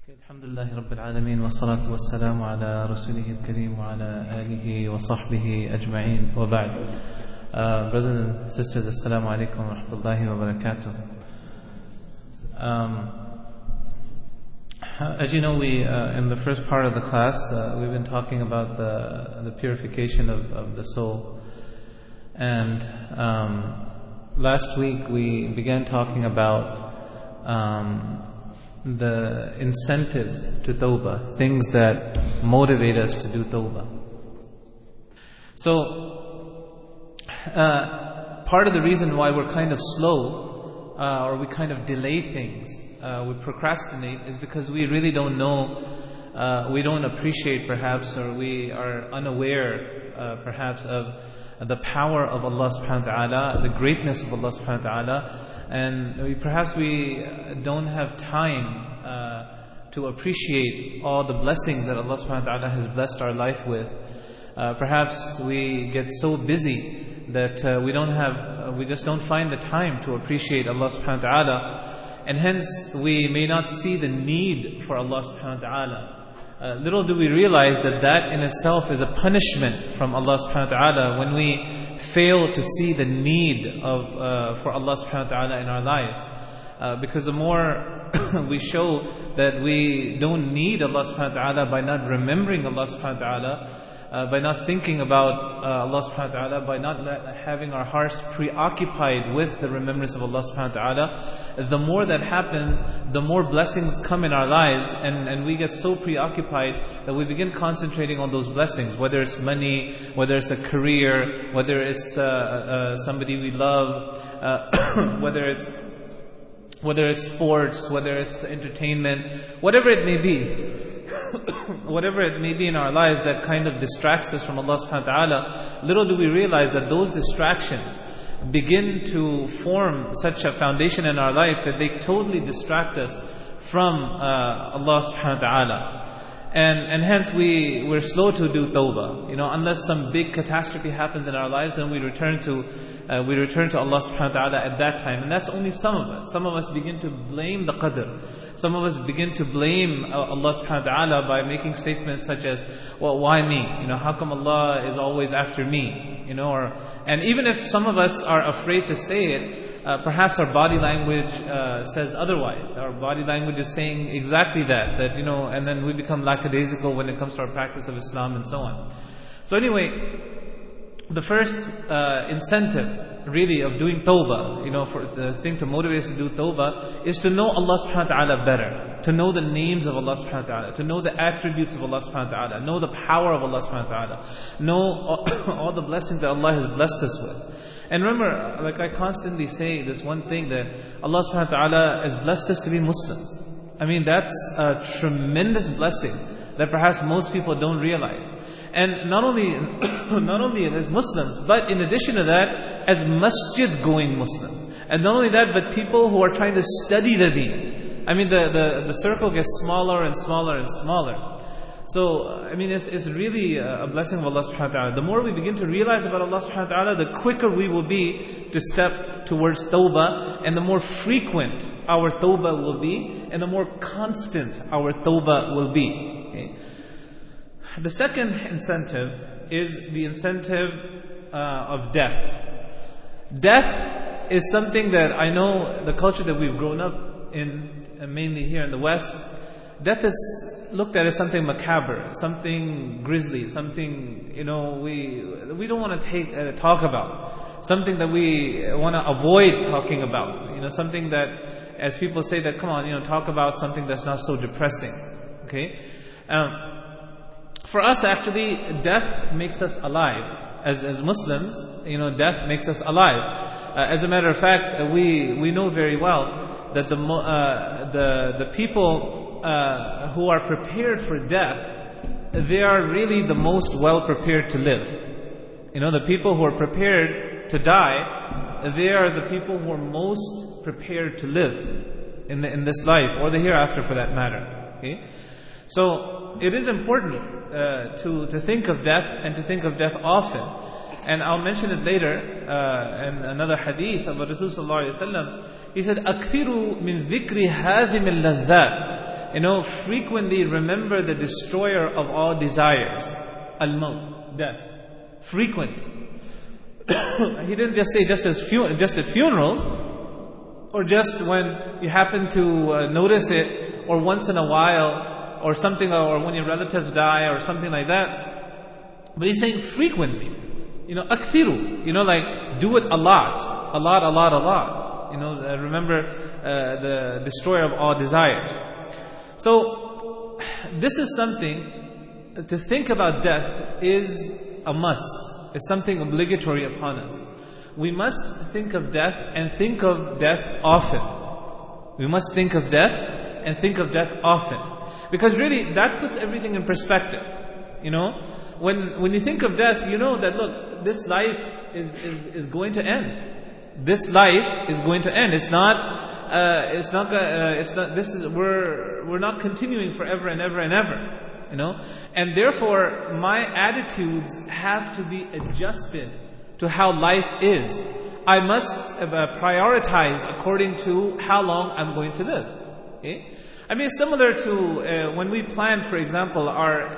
الحمد لله رب العالمين والصلاة والسلام على رسوله الكريم وعلى آله وصحبه أجمعين وبعد. Brothers and sisters, Assalamu alaikum wa rahmatullahi wa barakatuh. As you know, we in the first part of the class, we've been talking about the purification of the soul. And last week we began talking about the incentives to tawbah, things that motivate us to do tawbah. So, part of the reason why we're kind of slow, or we kind of delay things, we procrastinate, is because we really don't know, we don't appreciate perhaps, or we are unaware perhaps of the power of Allah subhanahu wa ta'ala, the greatness of Allah subhanahu wa ta'ala, and perhaps we don't have time to appreciate all the blessings that Allah subhanahu wa ta'ala has blessed our life with. Perhaps we get so busy that we just don't find the time to appreciate Allah subhanahu wa ta'ala, and hence we may not see the need for Allah subhanahu wa ta'ala. Little do we realize that in itself is a punishment from Allah subhanahu wa ta'ala when we fail to see the need for Allah subhanahu wa ta'ala in our lives. Because the more we show that we don't need Allah subhanahu wa ta'ala by not remembering Allah subhanahu wa ta'ala, by not thinking about Allah subhanahu wa ta'ala, by not having our hearts preoccupied with the remembrance of Allah subhanahu wa ta'ala, the more that happens, the more blessings come in our lives, and we get so preoccupied that we begin concentrating on those blessings, whether it's money, whether it's a career, whether it's somebody we love, whether it's sports, whether it's entertainment, whatever it may be. Whatever it may be in our lives that kind of distracts us from Allah subhanahu wa ta'ala, little do we realize that those distractions begin to form such a foundation in our life that they totally distract us from Allah subhanahu wa ta'ala. And hence we're slow to do tawbah. Unless some big catastrophe happens in our lives, then we return to Allah subhanahu wa ta'ala at that time. And that's only some of us. Some of us begin to blame the qadr. Some of us begin to blame Allah subhanahu wa ta'ala by making statements such as, well, why me? How come Allah is always after me? And even if some of us are afraid to say it, perhaps our body language says otherwise. Our body language is saying exactly that, and then we become lackadaisical when it comes to our practice of Islam and so on. So anyway, the first incentive really of doing tawbah, for the thing to motivate us to do tawbah, is to know Allah subhanahu wa ta'ala better, to know the names of Allah subhanahu wa ta'ala, to know the attributes of Allah subhanahu wa ta'ala, know the power of Allah subhanahu wa ta'ala, know all the blessings that Allah has blessed us with. And remember, like I constantly say, this one thing, that Allah subhanahu wa ta'ala has blessed us to be Muslims. I mean, that's a tremendous blessing that perhaps most people don't realize. And not only as Muslims, but in addition to that, as masjid-going Muslims. And not only that, but people who are trying to study the deen. I mean, the circle gets smaller and smaller and smaller. So, I mean, it's really a blessing of Allah subhanahu wa ta'ala. The more we begin to realize about Allah subhanahu wa ta'ala, the quicker we will be to step towards tawbah, and the more frequent our tawbah will be, and the more constant our tawbah will be. Okay? The second incentive is the incentive of death. Death is something that I know the culture that we've grown up in, mainly here in the West, death is looked at as something macabre, something grisly, something we don't want to talk about, something that we want to avoid talking about. Something that, as people say, that come on, talk about something that's not so depressing. Okay, for us actually, death makes us alive. As Muslims, death makes us alive. As a matter of fact, we know very well that the people who are prepared for death, they are really the most well prepared to live. The people who are prepared to die, they are the people who are most prepared to live in this life, or the hereafter for that matter. Okay? So it is important to think of death, and to think of death often. And I'll mention it later in another hadith of Rasul sallallahu alaihi wasallam. He said, "Akthiru min dhikri hadhim al-ladhat." frequently remember the destroyer of all desires. Al-Maut, death. Frequently. He didn't just say just at funerals, or just when you happen to notice it, or once in a while, or something, or when your relatives die, or something like that. But he's saying frequently. Akthiru. Like do it a lot. A lot. Remember the destroyer of all desires. So this is something to think about. Death is a must. It's something obligatory upon us. We must think of death and think of death often. We must think of death and think of death often. Because really, that puts everything in perspective. When you think of death, you know that, look, this life is going to end. This life is going to end. We're not continuing forever and ever and ever. And therefore my attitudes have to be adjusted to how life is. I must prioritize according to how long I'm going to live. Okay? I mean, similar to when we plan, for example, our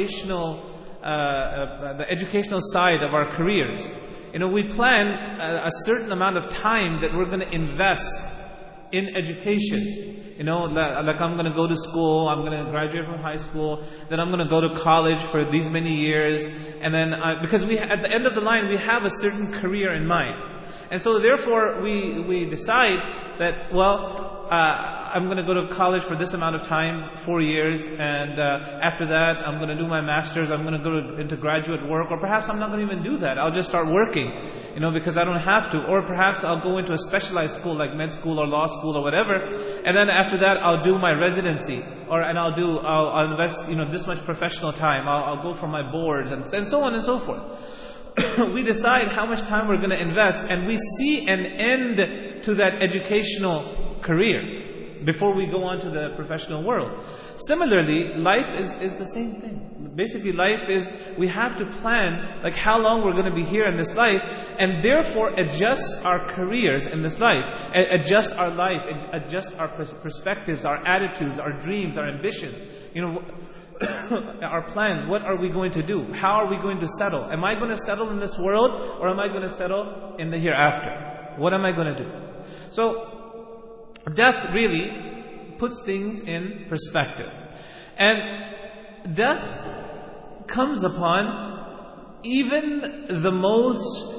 the educational side of our careers. We plan a certain amount of time that we're going to invest in education. Like I'm going to go to school, I'm going to graduate from high school, then I'm going to go to college for these many years, and then because at the end of the line we have a certain career in mind, and so therefore we decide that I'm going to go to college for this amount of time, 4 years, and after that I'm going to do my master's, I'm going to go into graduate work, or perhaps I'm not going to even do that. I'll just start working, because I don't have to, or perhaps I'll go into a specialized school like med school or law school or whatever, and then after that I'll do my residency, and I'll invest this much professional time, I'll go for my boards, and so on and so forth. We decide how much time we're going to invest, and we see an end to that educational career before we go on to the professional world. Similarly, life is the same thing. Basically, life is, we have to plan like how long we're going to be here in this life, and therefore adjust our careers in this life, adjust our life, adjust our perspectives, our attitudes, our dreams, our ambitions. Our plans, what are we going to do? How are we going to settle? Am I going to settle in this world, or am I going to settle in the hereafter? What am I going to do? So, death really puts things in perspective. And death comes upon even the most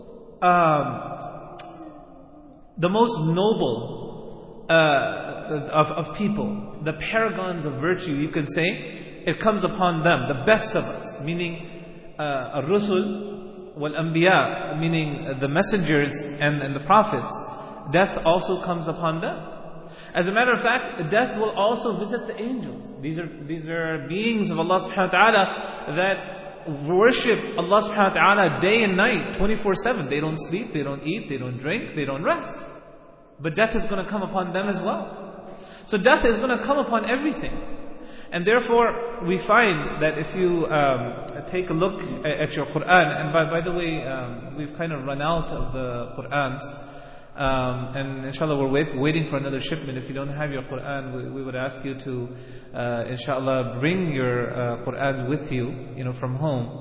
noble of people, the paragons of virtue, you can say. It comes upon them, the best of us, meaning Ar-Rusul wal-Anbiya, meaning the messengers and the prophets. Death also comes upon them. As a matter of fact, death will also visit the angels. These are beings of Allah subhanahu wa ta'ala that worship Allah subhanahu wa ta'ala day and night, 24/7. They don't sleep, they don't eat, they don't drink, they don't rest. But death is going to come upon them as well. So death is going to come upon everything. And therefore, we find that if you take a look at your Qur'an, and by the way, we've kind of run out of the Qur'ans, and inshallah we're waiting for another shipment. If you don't have your Qur'an, we would ask you to, inshallah, bring your Qur'an with you, from home.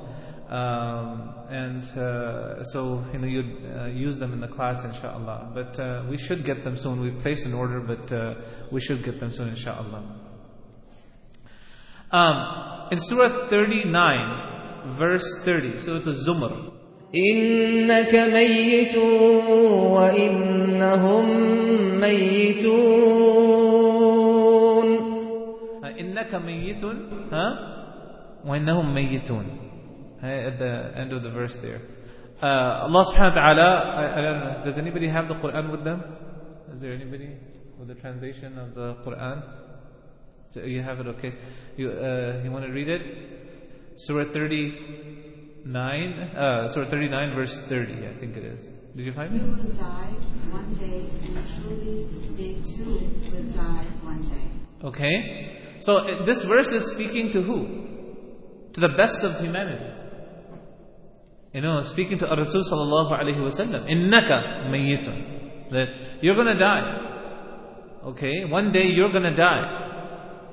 So you'd use them in the class, inshallah. But we should get them soon. We've placed an order, but we should get them soon, inshallah. In Surah 39, verse 30, Surah Al-Zumar. إِنَّكَ مَيِّتٌ وَإِنَّهُمْ مَيِّتُونَ. إِنَّكَ مَيِّتٌ وَإِنَّهُمْ مَيِّتُونَ. At the end of the verse there. Allah subhanahu wa ta'ala, I don't know, does anybody have the Qur'an with them? Is there anybody with the translation of the Qur'an? You have it, okay. You want to read it? Surah 39, verse 30, I think it is. Did you find it? You will die one day, and truly they too will die one day. Okay. So this verse is speaking to who? To the best of humanity. Speaking to Rasul sallallahu alaihi wasallam. Innaka mayyitun. That you're going to die. Okay. One day you're going to die.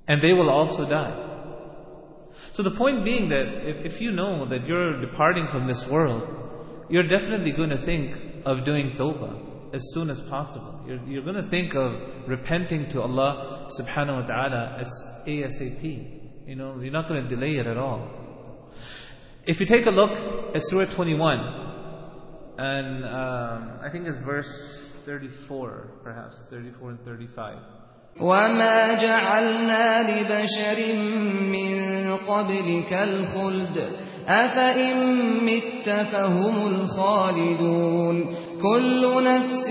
and they will also die. So the point being that if you know that you're departing from this world, you're definitely going to think of doing tawbah as soon as possible. You're going to think of repenting to Allah subhanahu wa ta'ala as ASAP. You're not going to delay it at all. If you take a look at Surah 21, and I think it's verse 34, perhaps 34 and 35. وَمَا جَعَلْنَا لِبَشَرٍ مِّن قَبْلِكَ الْخُلْدَ أَفَإِن مِّتَّ فَهُمُ الْخَالِدُونَ كُلُّ نَفْسٍ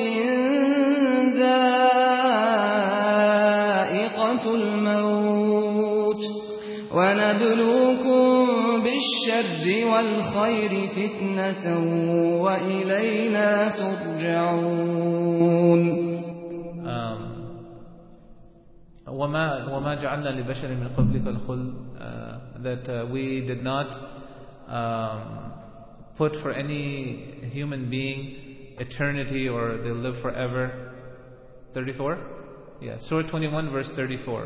ذَائِقَةُ الْمَوْتِ وَنَبْلُوكُم بِالشَّرِّ وَالْخَيْرِ فِتْنَةً وَإِلَيْنَا تُرْجَعُونَ وَمَا جَعَلْنَا لِبَشَرٍ مِّن قَبْلِكَ الْخُلْدَ, that we did not put for any human being eternity or they'll live forever. 34? Yeah, Surah 21 verse 34.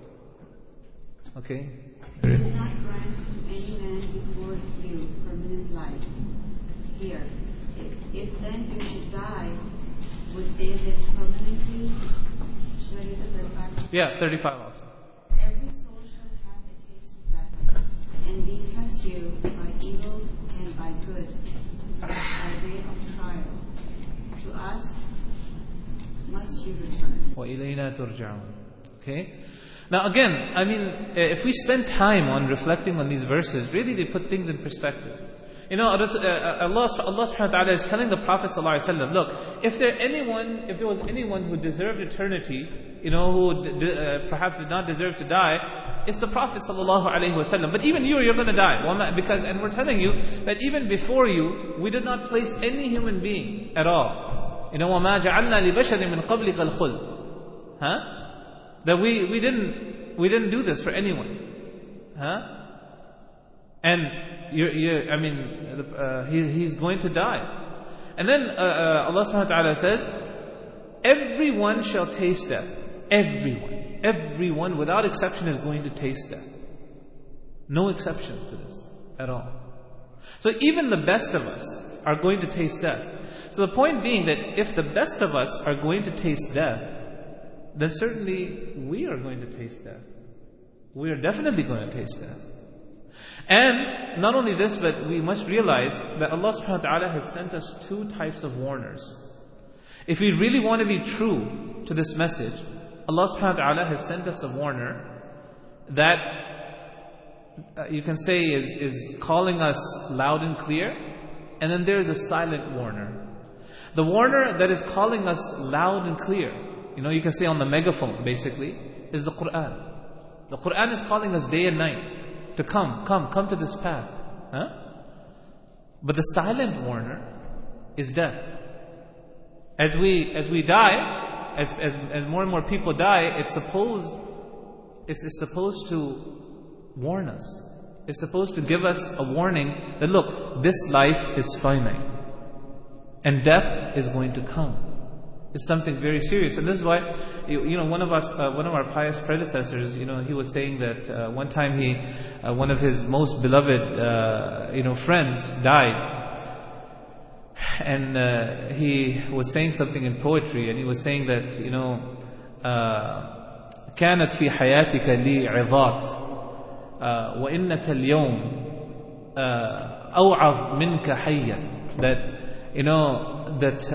Okay? We did not grant to any man before you permanent life here. If then you should die, would they live permanently? Should I get the 35? Yeah, 35 also. Every soul shall have a taste of death, and we test you by evil and by good, by way of trial. To us must you return. وَإِلَيْنَا تُرْجَعُونَ. Okay? Now again, if we spend time on reflecting on these verses, really they put things in perspective. Allah subhanahu wa ta'ala is telling the Prophet ﷺ, look, if there was anyone who deserved eternity, who perhaps did not deserve to die, it's the Prophet ﷺ. But even you're going to die. And we're telling you that even before you, we did not place any human being at all. وَمَا جَعَلْنَا لِبَشَرٍ مِّن قَبْلِكَ الْخُلْدَ. That we didn't do this for anyone. And he's going to die. And then Allah subhanahu wa ta'ala says, everyone shall taste death. Everyone without exception is going to taste death. No exceptions to this at all. So even the best of us are going to taste death. So the point being that if the best of us are going to taste death, then certainly we are going to taste death. We are definitely going to taste death. And not only this, but we must realize that Allah subhanahu wa ta'ala has sent us two types of warners. If we really want to be true to this message, Allah subhanahu wa ta'ala has sent us a warner that you can say is calling us loud and clear, and then there is a silent warner. The warner that is calling us loud and clear, you can say on the megaphone basically, is the Quran. The Quran is calling us day and night to come to this path. But the silent warner is death. As we die, as more and more people die, it's supposed to warn us. It's supposed to give us a warning that look, this life is finite, and death is going to come. It's something very serious, and this is why one of our pious predecessors, he was saying that one time one of his most beloved friends died, and he was saying something in poetry, and he was saying that كانت في حياتك لي عظات وإنك اليوم أوعظ منك حيا, that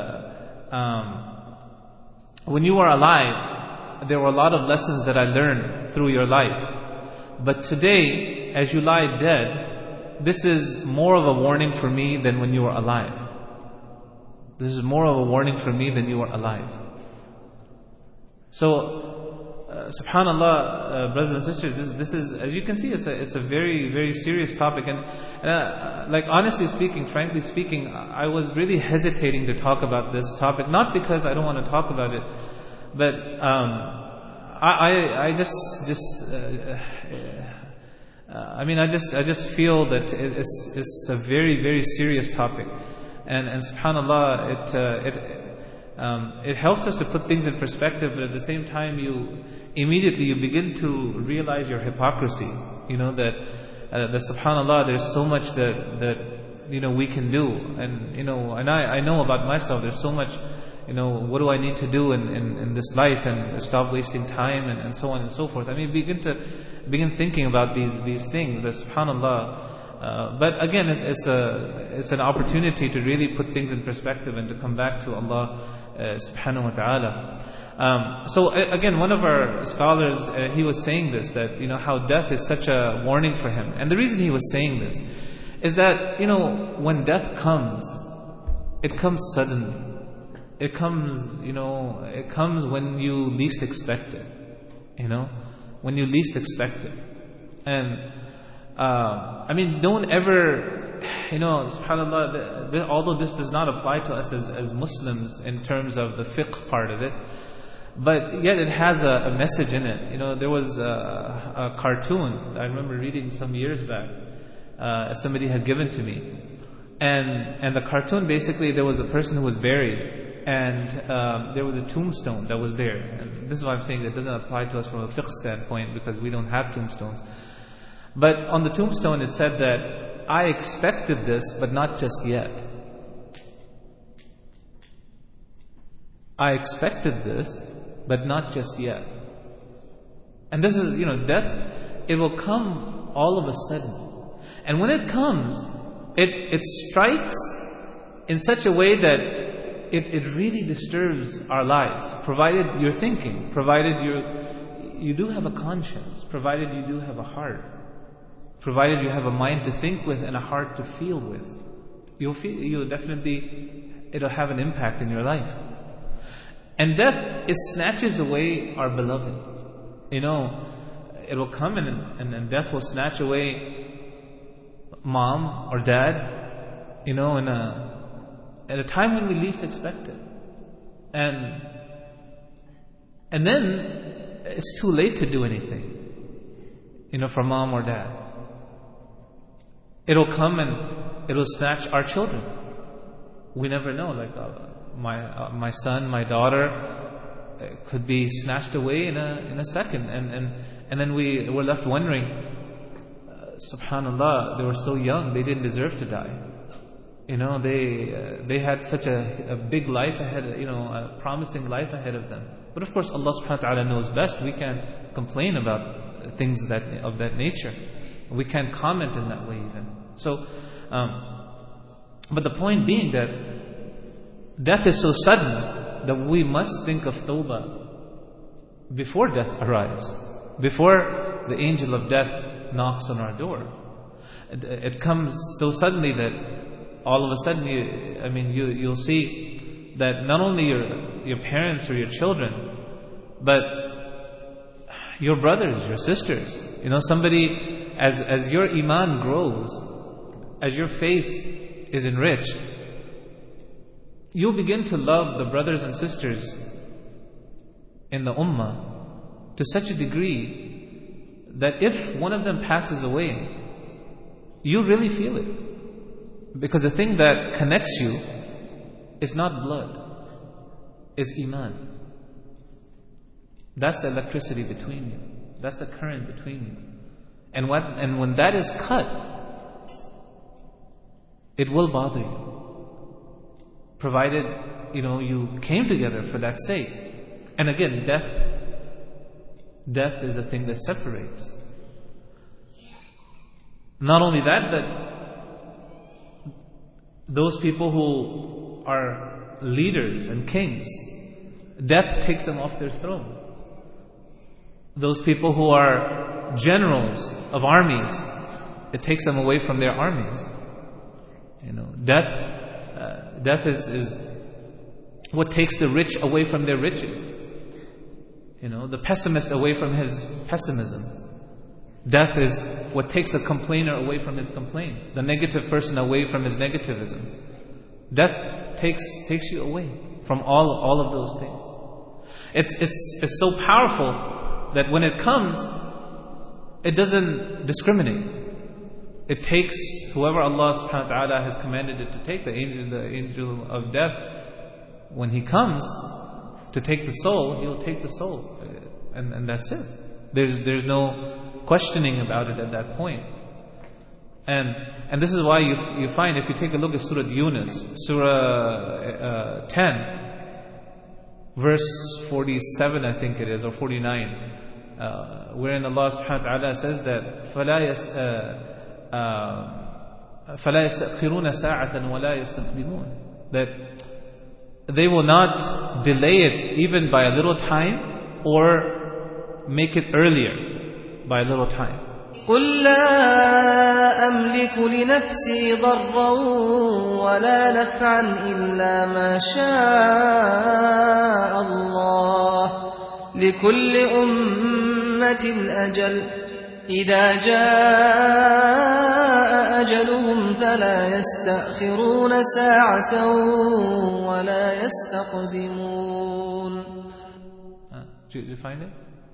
when you were alive, there were a lot of lessons that I learned through your life. But today, as you lie dead, this is more of a warning for me than when you were alive. This is more of a warning for me than you were alive. So, subhanallah, brothers and sisters, this is, as you can see, it's a very, very serious topic. And honestly speaking, frankly speaking, I was really hesitating to talk about this topic, not because I don't want to talk about it, but I just feel that it's a very, very serious topic, and subhanallah, it helps us to put things in perspective, but at the same time you begin to realize your hypocrisy. That subhanAllah, there's so much that we can do, and I know about myself, there's so much, what do I need to do in this life, and stop wasting time, and so on and so forth. Begin thinking about these things, that subhanAllah. But again, it's an opportunity to really put things in perspective and to come back to Allah subhanahu wa ta'ala. So again, one of our scholars, he was saying this, that how death is such a warning for him. And the reason he was saying this is that when death comes, it comes suddenly. It comes when you least expect it. When you least expect it. And don't ever, subhanAllah, although this does not apply to us as Muslims in terms of the fiqh part of it, but yet it has a message in it. There was a cartoon I remember reading some years back, somebody had given to me, and the cartoon, basically there was a person who was buried, and there was a tombstone that was there. And this is why I'm saying that doesn't apply to us from a fiqh standpoint, because we don't have tombstones. But on the tombstone it said that I expected this, but not just yet. I expected this, but not just yet. And this is, death, it will come all of a sudden. And when it comes, it strikes in such a way that it really disturbs our lives, provided you're thinking, provided you do have a conscience, provided you do have a heart, provided you have a mind to think with and a heart to feel with. You'll definitely, it'll have an impact in your life. And death, it snatches away our beloved. It will come and death will snatch away mom or dad, at a time when we least expect it. And then it's too late to do anything, for mom or dad. It'll come and it'll snatch our children. We never know, like my son, my daughter could be snatched away in a second, and then we're left wondering, subhanallah, they were so young, they didn't deserve to die. They had such a big life ahead, a promising life ahead of them. But of course Allah subhanahu wa ta'ala knows best. We can't complain about things of that nature. We can't comment in that way even. So but the point being that death is so sudden that we must think of tawbah before death arrives, before the angel of death knocks on our door. It comes so suddenly that all of a sudden you'll see that not only your parents or your children, but your brothers, your sisters, somebody, as your iman grows, as your faith is enriched, you'll begin to love the brothers and sisters in the ummah to such a degree that if one of them passes away, you really feel it. Because the thing that connects you is not blood, it's iman. That's the electricity between you. That's the current between you. And when that is cut, it will bother you, provided you came together for that sake. And again, death is the thing that separates. Not only that, but those people who are leaders and kings, death takes them off their throne. Those people who are generals of armies, it takes them away from their armies. Death is what takes the rich away from their riches. The pessimist away from his pessimism. Death is what takes a complainer away from his complaints, the negative person away from his negativism. Death takes you away from all of those things. It's so powerful that when it comes, it doesn't discriminate. It takes whoever Allah subhanahu wa ta'ala has commanded it to take, the angel of death when He comes to take the soul, He'll take the soul. And that's it. There's no questioning about it at that point. And this is why you find, if you take a look at Surah Yunus, Surah 10, verse 47 I think it is, or 49, wherein Allah subhanahu wa ta'ala says that فَلَا يَسْتَأْخِرُونَ سَاعَةً وَلَا يَسْتَقْدِمُونَ, that they will not delay it even by a little time or make it earlier by a little time. قل لا أملك لنفسي ضرا ولا نفعا إلا ما شاء الله لكل أمة أجل إذا جاء أجلهم فلا يستأخرون ساعة ولا يستقدمون. Did you find it?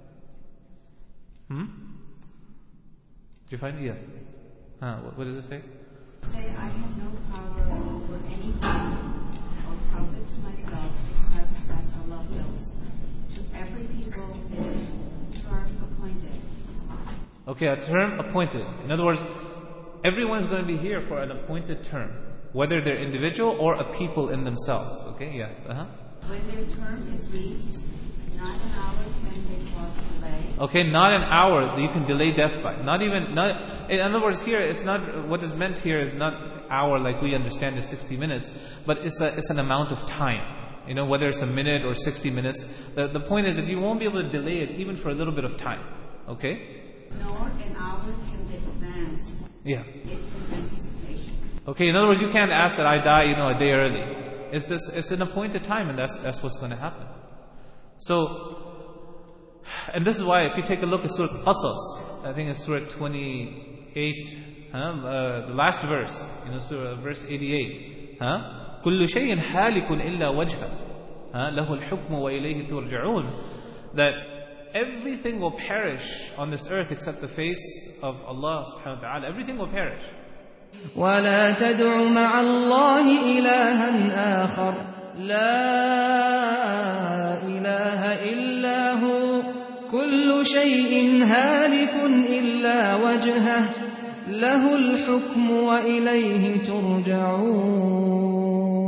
Did you find it? Yes. What does it say? Say, I have no power over anything or profit to myself except as Allah wills. To every people term appointed. Okay, a term appointed. In other words, everyone's going to be here for an appointed term, whether they're individual or a people in themselves. Okay, yes. When their term is reached, not an hour can they cause delay. Okay, not an hour that you can delay death by. In other words, here it's not, what is meant here is not hour like we understand is 60 minutes, but it's an amount of time. You know, whether it's a minute or 60 minutes. The point is that you won't be able to delay it even for a little bit of time. Okay? Nor an hour can they advance. Yeah. It in anticipation. Okay, in other words, you can't ask that I die, a day early. It's an appointed time, and that's what's going to happen. So, and this is why if you take a look at Surah Qasas, I think it's Surah 28, the last verse, Surah verse 88. كل شيء هالك إلا وجهه له الحكم وإليه ترجعون, that everything will perish on this earth except the face of Allah subhanahu wa ta'ala. Everything will perish. ولا تدع مع الله إلها آخر لا إله إلا هو كل شيء هالك إلا وجهه له الحكم وإليه ترجعون.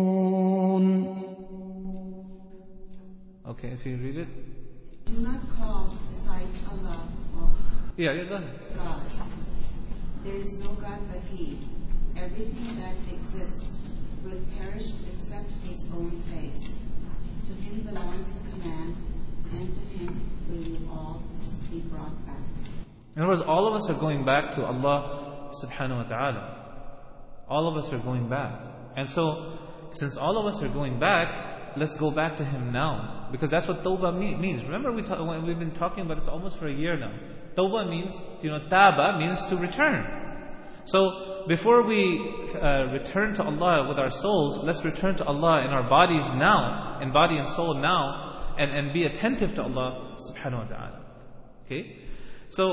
Okay, if you read it. Do not call besides Allah or Yeah, go ahead. God. There is no God but He. Everything that exists will perish except His own face. To Him belongs the command, and to Him will you all be brought back. In other words, all of us are going back to Allah subhanahu wa ta'ala. All of us are going back. And so, since all of us are going back, let's go back to Him now. Because that's what tawbah means. Remember we've been talking about this almost for a year now. Tawbah means, taba means to return. So, before we return to Allah with our souls, let's return to Allah in our bodies now, in body and soul now, and be attentive to Allah subhanahu wa ta'ala. Okay? So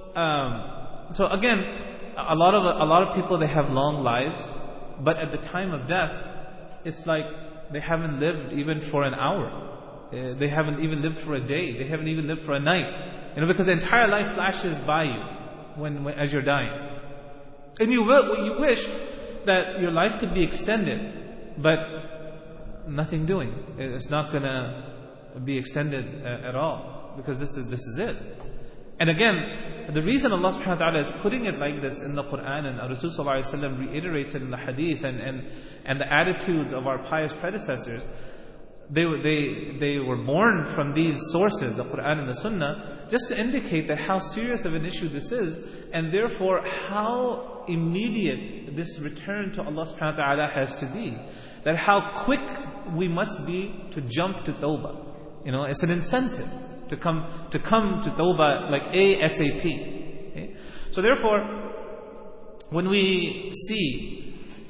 again, a lot of people, they have long lives, but at the time of death, it's like they haven't lived even for an hour. They haven't even lived for a day. They haven't even lived for a night. Because the entire life flashes by you as you're dying. And you wish that your life could be extended, but nothing doing. It's not going to be extended at all, because this is it. And again, the reason Allah subhanahu wa ta'ala is putting it like this in the Quran, and Rasul sallallahu alayhi wa sallam reiterates it in the hadith, and the attitudes of our pious predecessors, they were born from these sources, the Quran and the Sunnah, just to indicate that how serious of an issue this is, and therefore how immediate this return to Allah subhanahu wa ta'ala has to be. That how quick we must be to jump to tawbah. It's an incentive to come to tawbah like ASAP. Okay? So therefore, when we see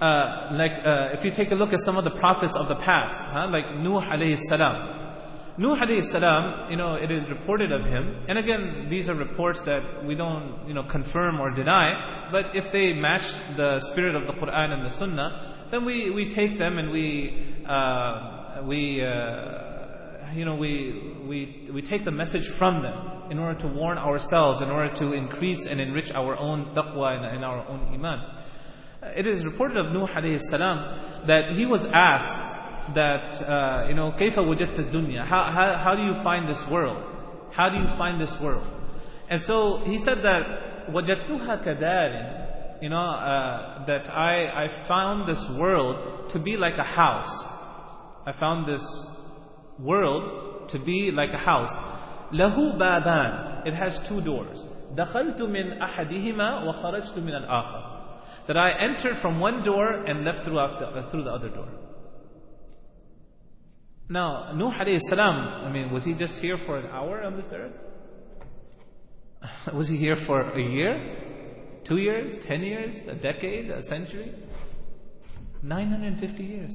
if you take a look at some of the prophets of the past, like Nuh alayhi salam. Nuh alayhi salam, it is reported of him, and again, these are reports that we don't, confirm or deny, but if they match the spirit of the Quran and the Sunnah, then we take them and we we take the message from them in order to warn ourselves, in order to increase and enrich our own taqwa and our own iman. It is reported of Nuh alayhi salam that he was asked that, كيف وجدت الدنيا? How do you find this world? How do you find this world? And so he said that وجدتها كدار, that I found this world to be like a house. I found this world to be like a house. له بابان, it has two doors. دخلت من أحدهما وخرجت من الآخر, that I entered from one door and left through the other door. Now, Nuh alayhi salam, was he just here for an hour on this earth? Was he here for a year? 2 years? 10 years? A decade? A century? 950 years.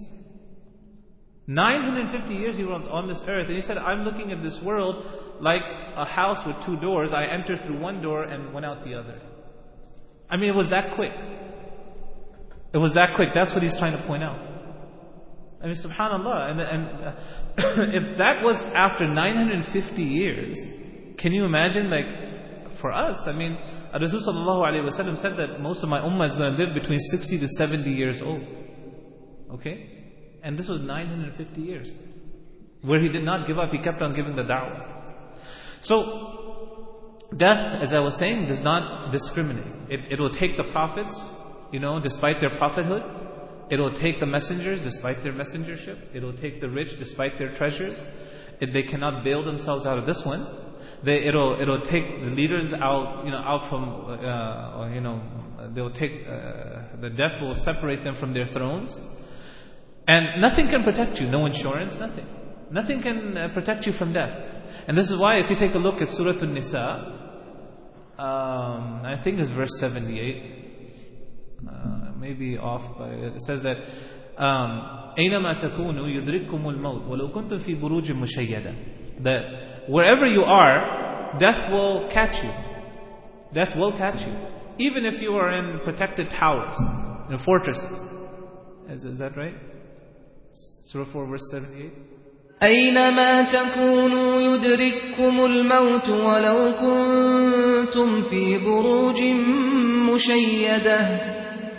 950 years he was on this earth, and he said, I'm looking at this world like a house with two doors. I entered through one door and went out the other. It was that quick. It was that quick. That's what he's trying to point out. Subhanallah. And if that was after 950 years, can you imagine, for us? Rasul sallallahu alayhi wa sallam said that most of my ummah is going to live between 60 to 70 years old. Okay? And this was 950 years. Where he did not give up, he kept on giving the da'wah. So, death, as I was saying, does not discriminate. It will take the prophets, despite their prophethood. It will take the messengers despite their messengership. It will take the rich despite their treasures. They cannot bail themselves out of this one. It'll take the leaders out from, they'll take, the death will separate them from their thrones. And nothing can protect you. No insurance, nothing. Nothing can protect you from death. And this is why if you take a look at Surah An-Nisa, I think it's verse 78, maybe off, but it says that أينما تكونوا يدرككم الموت ولو كنتم في بروج مشيدة, that wherever you are, death will catch you. Death will catch you, even if you are in protected towers, in fortresses. Is that right? Surah 4 verse 78. أينما تكونوا يدرككم الموت ولو كنتم في بروج مشيدة.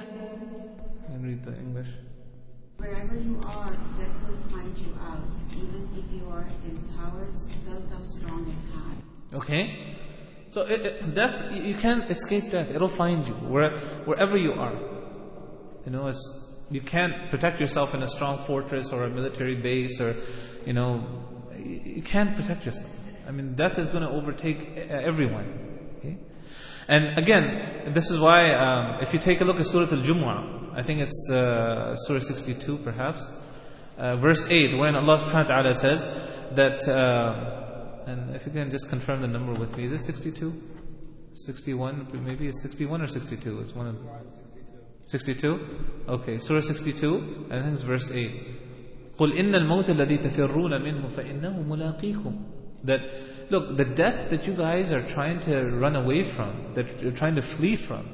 Wherever you are, death will find you out, even if you are in towers built up strong and high. Okay? So death, you can't escape death. It'll find you wherever you are. You can't protect yourself in a strong fortress or a military base, or you can't protect yourself. Death is going to overtake everyone. Okay? And again, this is why if you take a look at Surah Al-Jumu'ah, I think it's Surah 62 perhaps, verse 8, when Allah subhanahu wa ta'ala says that, and if you can just confirm the number with me, is it 62? 61? Maybe it's 61 or 62? It's one of 62? Okay, Surah 62, I think it's verse 8. قُلْ إِنَّ الْمَوْتَ الَّذِي تَفِرُّونَ مِنْهُ فَإِنَّهُ مُلَاقِيكُمْ. That, look, the death that you guys are trying to run away from, that you're trying to flee from,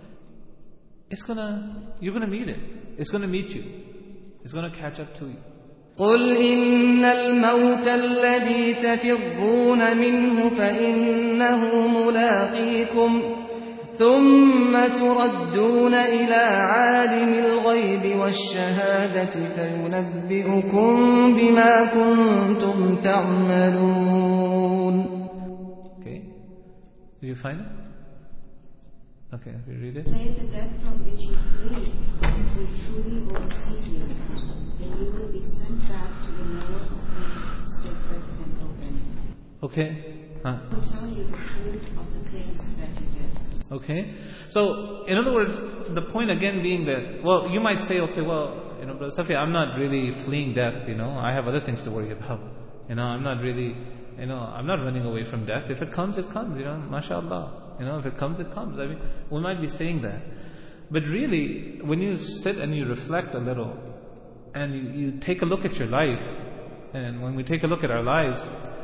you're gonna meet it. It's gonna meet you. It's gonna catch up to you. قُلْ إِنَّ الْمَوْتَ الَّذِي تَفِرُّونَ مِنْهُ فَإِنَّهُ مُلَاقِيكُمْ ثُمَّ تُرَدُّونَ إِلَى عَالِمِ الْغَيْبِ وَالشَّهَادَةِ فَيُنَبِّئُكُم بِمَا كُنتُمْ تَعْمَلُونَ. Okay. Did you find it? Okay, if you read it. Say the death from which you flee will truly overtake you, and you will be sent back to the knower of things sacred and open. Okay. He will tell you the truth of the things that you did. Okay. So, in other words, the point again being that, well, you might say, okay, well, Brother Safi, I'm not really fleeing death, I have other things to worry about. I'm not really, I'm not running away from death. If it comes, it comes, mashallah. If it comes, it comes. We might be saying that. But really, when you sit and you reflect a little, and you take a look at your life, and when we take a look at our lives,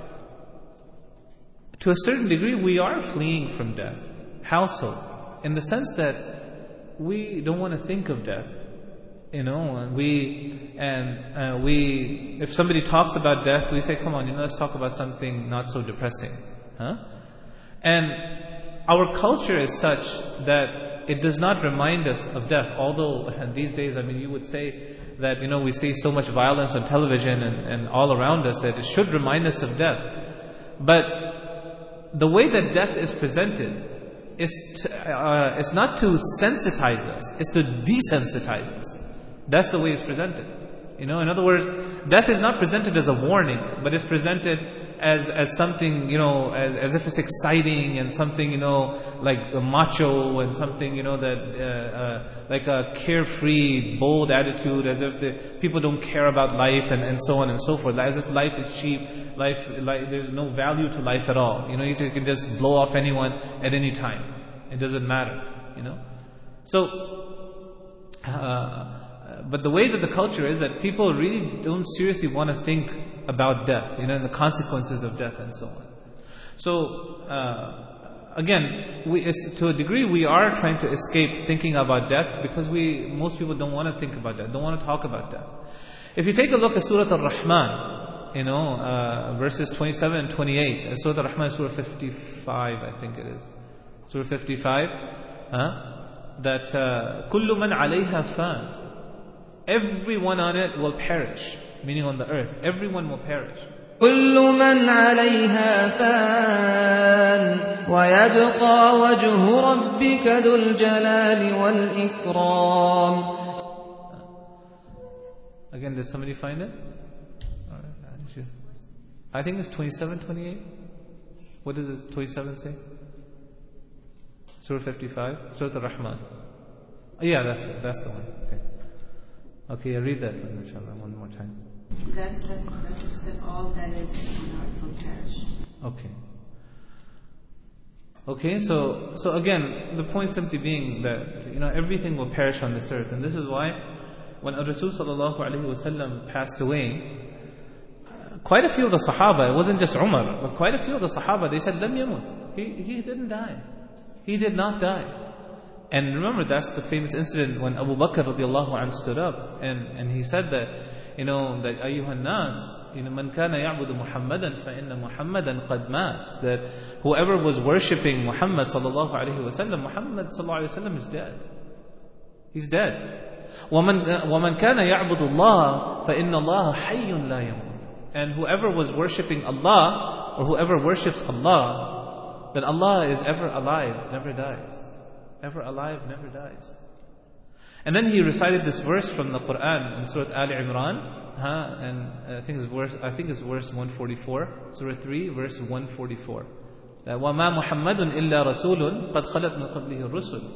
to a certain degree, we are fleeing from death. How so? In the sense that we don't want to think of death, and And if somebody talks about death, we say, come on, let's talk about something not so depressing. And our culture is such that it does not remind us of death. Although these days, you would say that, we see so much violence on television and all around us that it should remind us of death. But the way that death is presented is not to sensitize us, it's to desensitize us. That's the way it's presented. In other words, death is not presented as a warning, but it's presented as something, as if it's exciting and something, like a macho and something, that like a carefree, bold attitude, as if people don't care about life and so on and so forth, as if life is cheap, life there's no value to life at all. You can just blow off anyone at any time. It doesn't matter. So, but the way that the culture is that people really don't seriously want to think about death, and the consequences of death and so on. So, again, to a degree we are trying to escape thinking about death because most people don't want to think about death, don't want to talk about death. If you take a look at Surah Al-Rahman, verses 27 and 28, Surah Al-Rahman, Surah 55, I think it is. Surah 55, that كُلُّ مَنْ عَلَيْهَا فَانٍ, everyone on it will perish, meaning on the earth, everyone will perish. كُلُّ مَنْ عَلَيْهَا فَانٍ وَيَبْقَى وَجْهُ رَبِّكَ ذُو الْجَلَالِ وَالْإِكْرَامِ. Again, did somebody find it? I think it's 27, 28. What does 27 say? Surah 55, Surah Al-Rahman. Yeah, that's the one. Okay, read that one, inshallah, one more time. That's all that is on earth will perish. Okay, so again, the point simply being that everything will perish on this earth, and this is why when Rasul sallallahu alaihi wasallam passed away, quite a few of the Sahaba, it wasn't just Umar, but quite a few of the Sahaba, they said, "Lam yamut." He didn't die. He did not die. And remember, that's the famous incident when Abu Bakr radiallahu anhu stood up and he said that, that ayyuhan nas, man kana ya'budu Muhammadan fa inna Muhammadan qad mat, that whoever was worshipping Muhammad sallallahu alaihi wasallam, Muhammad sallallahu alaihi wasallam is dead. He's dead. وَمَنْ كَانَ يَعْبُدُ اللَّهَ فَإِنَّ اللَّهَ حَيٌّ لَا يَمُوتُ. And whoever was worshipping Allah, or whoever worships Allah, then Allah is ever alive, never dies. Ever alive, never dies. And then he recited this verse from the Quran in Surah Al Imran, and I think it's verse 144, Surah 3, verse 144. وَمَا مُحَمَّدٌ إِلَّا رَسُولٌ قَدْ خَلَتْ مِنْ قَبْلِهِ الرُّسُلُ.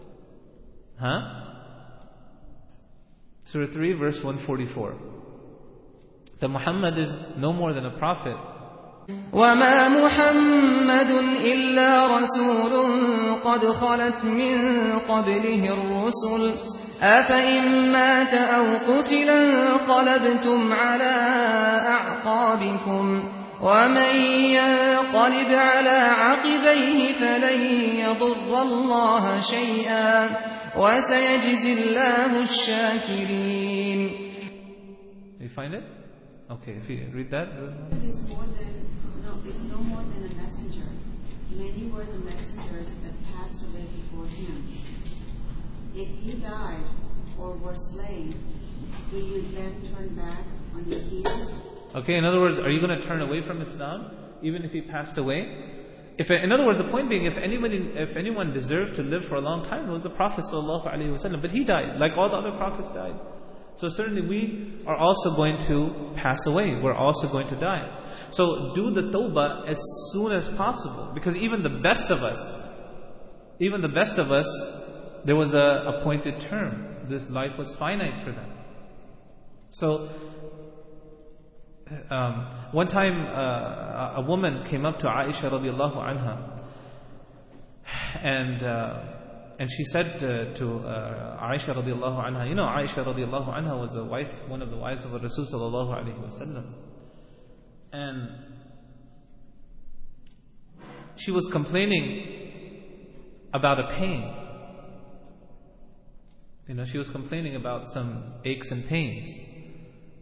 Surah 3, verse 144. That Muhammad is no more than a prophet. وَمَا مُحَمَّدٌ إِلَّا رَسُولٌ قَدْ خَلَتْ مِنْ قَبْلِهِ الرُّسُلُ أَفَإِن مَّاتَ أَوْ قُتِلَ انقَلَبْتُمْ عَلَىٰ أَعْقَابِكُمْ وَمَن يَنقَلِبْ عَلَىٰ عَقِبَيْهِ فَلَن يَضُرَّ اللَّهَ شَيْئًا وَسَيَجْزِي اللَّهُ الشَّاكِرِينَ. You find it? Okay, if you read that. It's no more than a messenger. Many were the messengers that passed away before him. If you died or were slain, will you then turn back on your heels? Okay, in other words, are you going to turn away from Islam even if he passed away? In other words, the point being, if anyone deserved to live for a long time, it was the Prophet ﷺ. But he died, like all the other prophets died. So certainly we are also going to pass away. We're also going to die. So do the tawbah as soon as possible. Because even the best of us, there was a appointed term. This life was finite for them. So one time a woman came up to Aisha radiallahu anha and she said to Aisha radiallahu anha, Aisha radiallahu anha was one of the wives of Rasul sallallahu alaihi wasallam, and she was complaining about a pain. She was complaining about some aches and pains.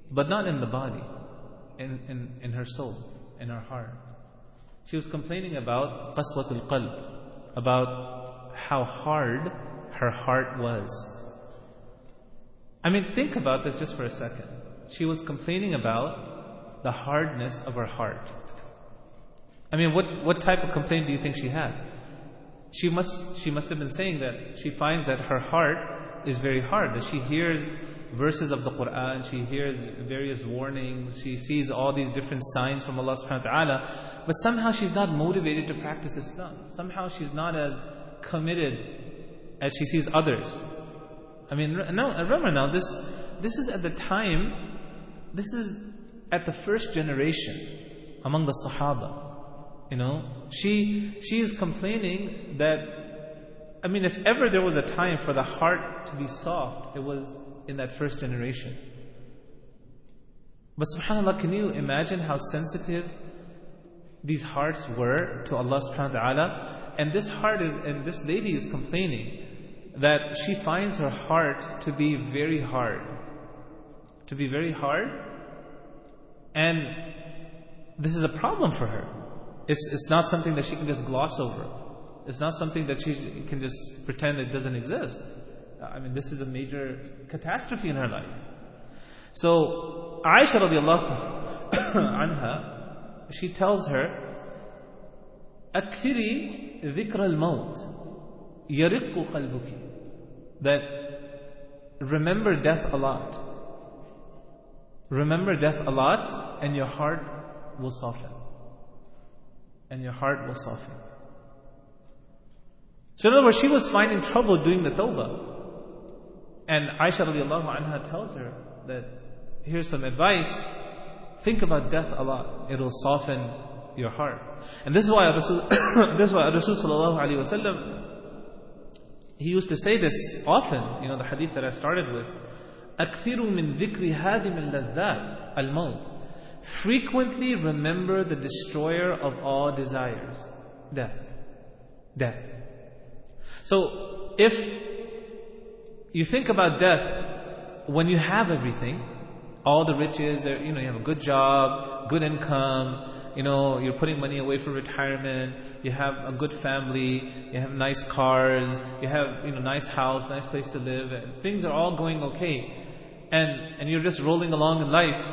but not in the body, in her soul, in her heart. She was complaining about qaswatul qalb, about how hard her heart was. I mean, think about this just for a second. She was complaining about the hardness of her heart. I mean, what type of complaint do you think she had? She must have been saying that she finds that her heart is very hard, that she hears verses of the Quran, she hears various warnings, she sees all these different signs from Allah subhanahu wa ta'ala, but somehow she's not motivated to practice Islam. Somehow she's not as committed as she sees others. I mean, remember now, this is at the time, this is at the first generation among the Sahaba. You know, she is complaining that, I mean, if ever there was a time for the heart to be soft, it was in that first generation. But subhanAllah, can you imagine how sensitive these hearts were to Allah subhanahu wa ta'ala? And this lady is complaining that she finds her heart to be very hard. To be very hard. And this is a problem for her. It's not something that she can just gloss over. It's not something that she can just pretend it doesn't exist. I mean, this is a major catastrophe in her life. So, Aisha radiallahu anha, she tells her, أكثري ذكر الموت يرق قلبك, that remember death a lot. Remember death a lot, and your heart will soften. And your heart will soften. So in other words, she was finding trouble doing the tawbah. And Aisha radiallahu anha tells her that, here's some advice, think about death a lot. It'll soften your heart. And this is why Rasul sallallahu alayhi wa sallam, he used to say this often, the hadith that I started with, أكثروا من ذكر هادم اللذات الموت. Frequently remember the destroyer of all desires, death. Death. So, if you think about death when you have everything, all the riches, you have a good job, good income, you're putting money away for retirement, you have a good family, you have nice cars, you have nice house, nice place to live, and things are all going okay, and you're just rolling along in life.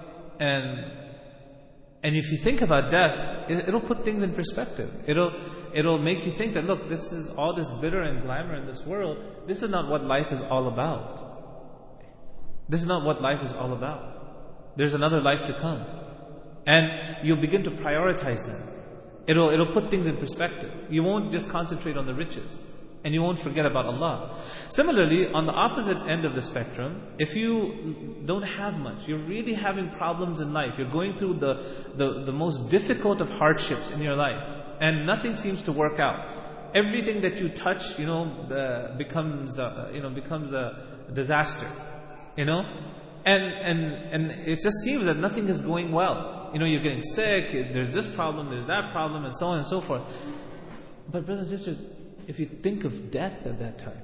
And if you think about death, it'll put things in perspective. It'll make you think that, look, this is all this glitter and glamour in this world. This is not what life is all about. This is not what life is all about. There's another life to come, and you'll begin to prioritize that. It'll put things in perspective. You won't just concentrate on the riches, and you won't forget about Allah. Similarly, on the opposite end of the spectrum, if you don't have much, you're really having problems in life, you're going through the most difficult of hardships in your life, and nothing seems to work out. Everything that you touch, becomes a disaster, and it just seems that nothing is going well. You're getting sick, there's this problem, there's that problem, and so on and so forth. But brothers and sisters, if you think of death at that time,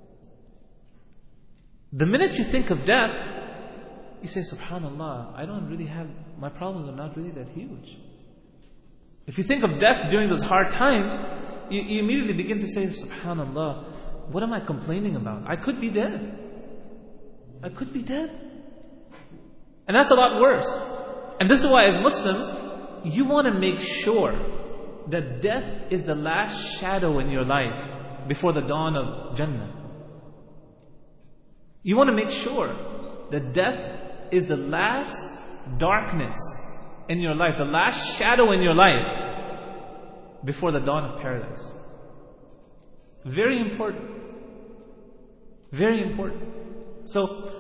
the minute you think of death, you say, subhanallah, my problems are not really that huge. If you think of death during those hard times, you immediately begin to say, subhanallah, what am I complaining about? I could be dead. I could be dead. And that's a lot worse. And this is why as Muslims, you want to make sure that death is the last shadow in your life before the dawn of Jannah. You want to make sure that death is the last darkness in your life, the last shadow in your life before the dawn of paradise. Very important. Very important. So,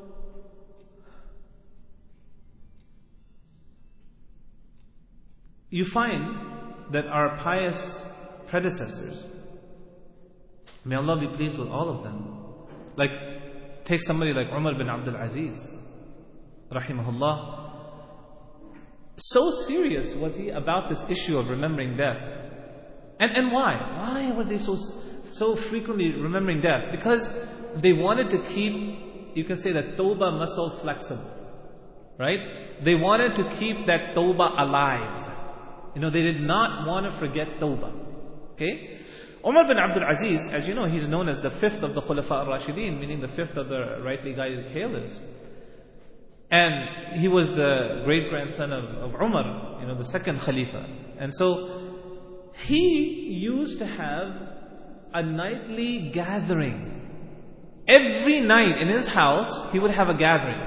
you find that our pious predecessors, may Allah be pleased with all of them, like take somebody like Umar bin Abdul Aziz, rahimahullah. So serious was he about this issue of remembering death. And why? Why were they so frequently remembering death? Because they wanted to keep, you can say, that tawbah muscle flexible. Right? They wanted to keep that tawbah alive. They did not want to forget tawbah. Okay? Umar bin Abdul Aziz, as you know, he's known as the fifth of the Khulafa al-Rashideen, meaning the fifth of the rightly guided caliphs. And he was the great-grandson of Umar, the second Khalifa. And so, he used to have a nightly gathering. Every night in his house, he would have a gathering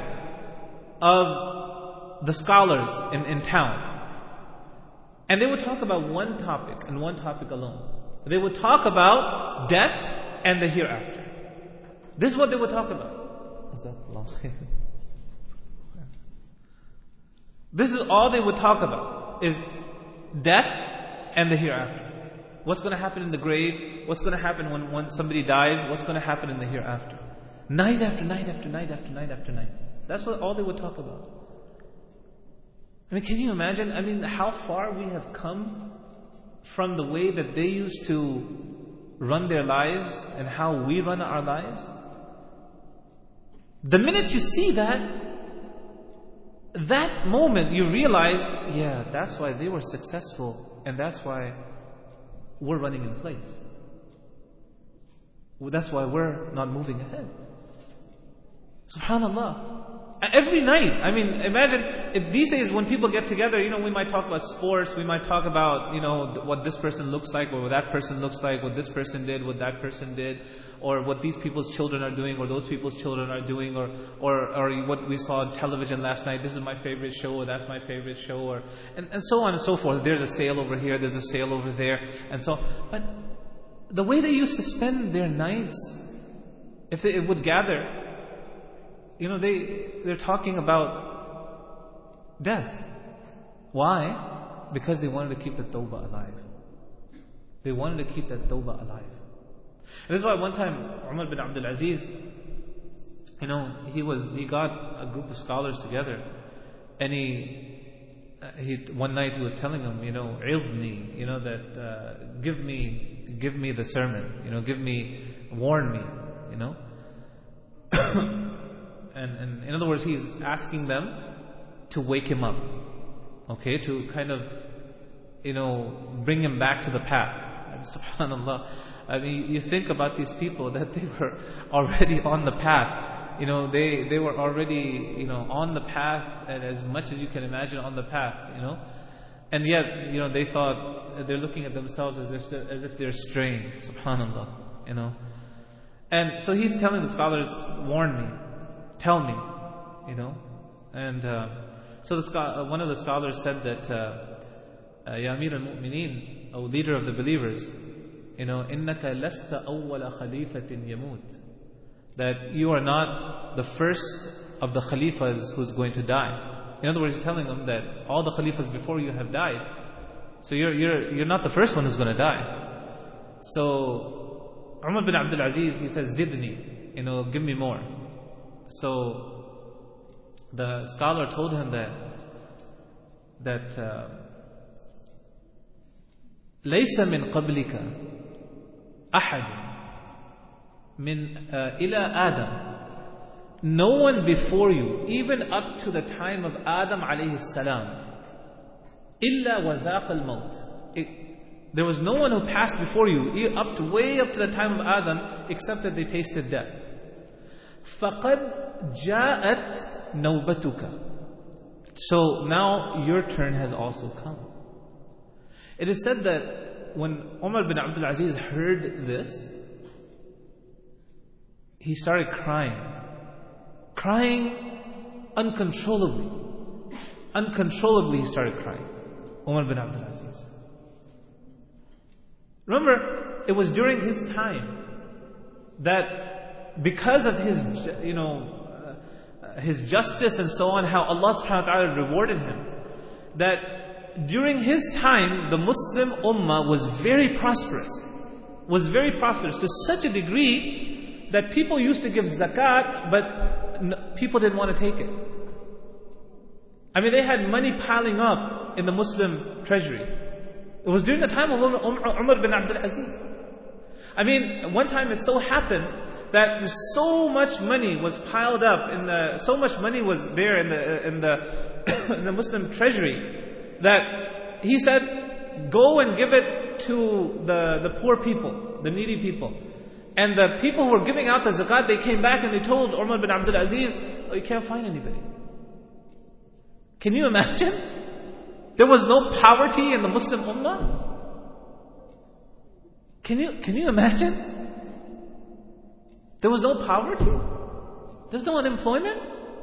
of the scholars in town. And they would talk about one topic and one topic alone. They would talk about death and the hereafter. This is what they would talk about. This is all they would talk about, is death and the hereafter. What's going to happen in the grave? What's going to happen when somebody dies? What's going to happen in the hereafter? Night after night after night after night after night. That's all they would talk about. Can you imagine? How far we have come from the way that they used to run their lives and how we run our lives. The minute you see that moment you realize, yeah, that's why they were successful and that's why we're running in place. That's why we're not moving ahead. SubhanAllah. Every night, imagine if these days when people get together, we might talk about sports, we might talk about, what this person looks like, or what that person looks like, what this person did, what that person did, or what these people's children are doing, or those people's children are doing, or what we saw on television last night, this is my favorite show, or that's my favorite show, and so on and so forth. There's a sale over here, there's a sale over there, and so, but the way they used to spend their nights, if they would gather, they're talking about death. Why? Because they wanted to keep the tawbah alive. They wanted to keep that tawbah alive. And this is why one time Umar bin Abdul Aziz, he got a group of scholars together, and he one night he was telling them, "Ilni," that give me the sermon, warn me, And in other words, he's asking them to wake him up, okay, to kind of, bring him back to the path. And subhanAllah, you think about these people that they were already on the path. They were already, on the path, and as much as you can imagine on the path, and yet, they thought they're looking at themselves as if they're straying. SubhanAllah, And so he's telling the scholars, warn me. Tell me, and so one of the scholars said that, Ya Amir al-Mu'mineen, O leader of the believers, إِنَّكَ لَسْتَ أَوَّلَ خَلِيفَةٍ يَمُوتٍ, that you are not the first of the khalifas who's going to die. In other words, he's telling them that all the khalifas before you have died, so you're not the first one who's going to die. So Umar bin Abdul Aziz, he says, Zidni, give me more. So the scholar told him that ليس من قبلك أحد من إلى آدم, no one before you, even up to the time of Adam alayhi salam, إلا وذاق الموت, there was no one who passed before you way up to the time of Adam except that they tasted death. فَقَدْ جَاءَتْ نَوْبَتُكَ, so now your turn has also come. It is said that when Umar bin Abdul Aziz heard this, he started crying uncontrollably. Uncontrollably he started crying. Umar bin Abdul Aziz. Remember, it was during his time that because of his justice and so on, how Allah subhanahu wa ta'ala rewarded him, that during his time the Muslim ummah was very prosperous to such a degree that people used to give zakat, but people didn't want to take it. They had money piling up in the Muslim treasury. It was during the time of Umar bin Abdul Aziz. One time it so happened that so much money was piled up so much money was there in the Muslim treasury, that he said, go and give it to the poor people, the needy people. And the people who were giving out the zakat, they came back and they told Umar bin Abdul Aziz, oh, you can't find anybody. Can you imagine? There was no poverty in the Muslim Ummah. Can you imagine? There was no poverty? There's no unemployment?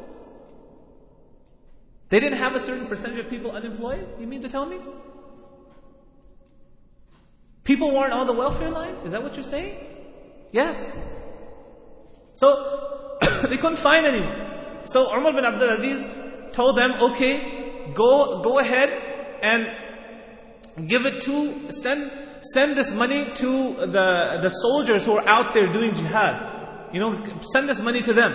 They didn't have a certain percentage of people unemployed? You mean to tell me? People weren't on the welfare line? Is that what you're saying? Yes. So, they couldn't find anyone. So Umar bin Abdul Aziz told them, okay, go ahead and give it to, send this money to the soldiers who are out there doing jihad. Send this money to them.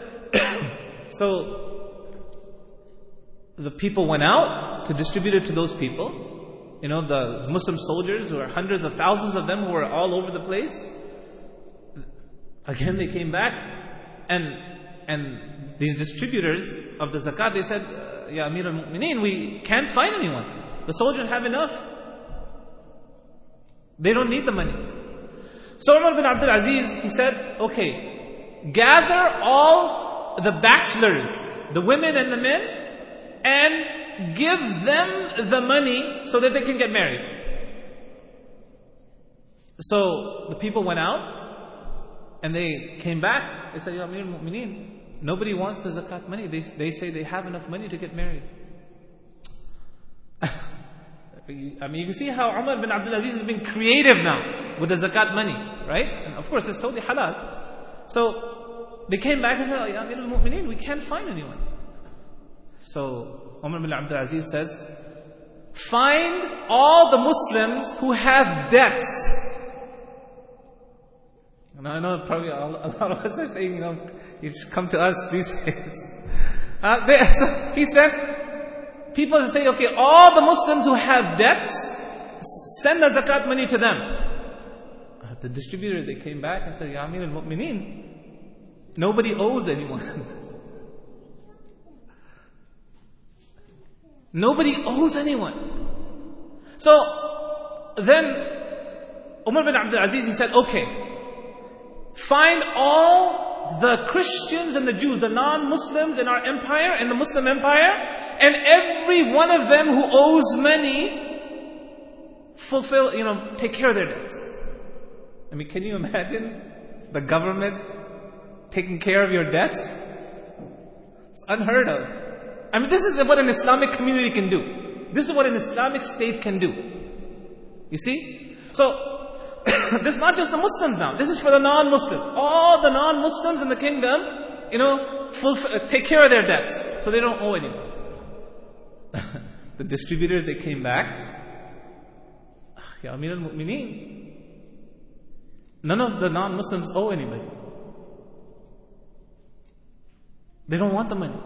So the people went out to distribute it to those people. The Muslim soldiers, who are hundreds of thousands of them, who were all over the place. Again, they came back, and these distributors of the zakat, they said, Ya Amir al-Mu'mineen, we can't find anyone. The soldiers have enough. They don't need the money. So Umar bin Abdul Aziz, he said, okay, gather all the bachelors, the women and the men, and give them the money so that they can get married. So the people went out and they came back. They said, Ya Amir al-Mu'mineen, nobody wants the zakat money. They say they have enough money to get married. I mean, you can see how Umar bin Abdul Aziz is being creative now with the zakat money, right? And of course, it's totally halal. So they came back and said, Ya Amir al-Mu'mineen, we can't find anyone. So Umar bin Abdul Aziz says, find all the Muslims who have debts. And I know probably a lot of us are saying, you should come to us these days. So he said, people say, okay, all the Muslims who have debts, send the zakat money to them. The distributors, they came back and said, Ya Amir al-Mu'mineen, nobody owes anyone. Nobody owes anyone. So then Umar bin Abdul Aziz, he said, okay, find all the Christians and the Jews, the non-Muslims in our empire, in the Muslim empire, and every one of them who owes money, take care of their debts. I mean, can you imagine the government taking care of your debts? It's unheard of. I mean, this is what an Islamic community can do. This is what an Islamic state can do. You see? So, this is not just the Muslims now. This is for the non-Muslims. All the non-Muslims in the kingdom, take care of their debts, so they don't owe anyone. The distributors, they came back. Ya Amir al-Mu'mineen, none of the non-Muslims owe anybody. They don't want the money.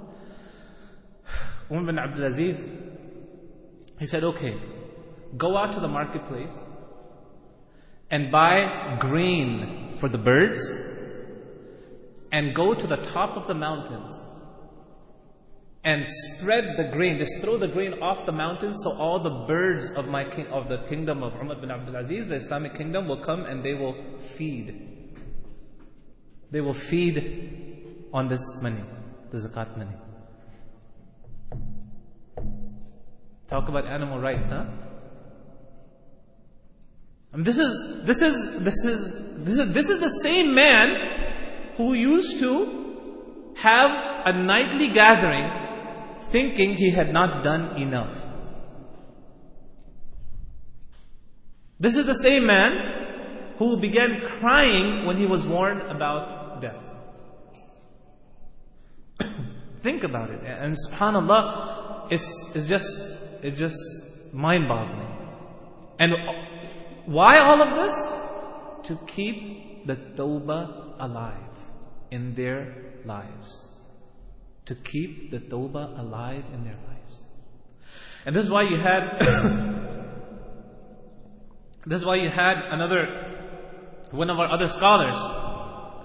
Umar bin Abdul Aziz, he said, okay, go out to the marketplace and buy grain for the birds, and go to the top of the mountains and spread the grain. Just throw the grain off the mountains, so all the birds of the kingdom of Umar bin Abdul Aziz, the Islamic kingdom, will come and they will feed. They will feed on this money, the zakat money. Talk about animal rights, huh? And this is the same man who used to have a nightly gathering, thinking he had not done enough. This is the same man who began crying when he was warned about death. Think about it, and subhanallah, it's just mind-boggling. And why all of this? To keep the tawbah alive in their lives. To keep the tawbah alive in their lives. And this is why you had one of our other scholars,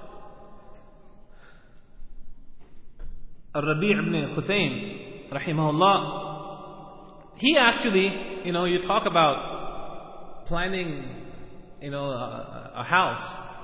Rabi' ibn Khuthaym, rahimahullah, he actually, you talk about planning, a house,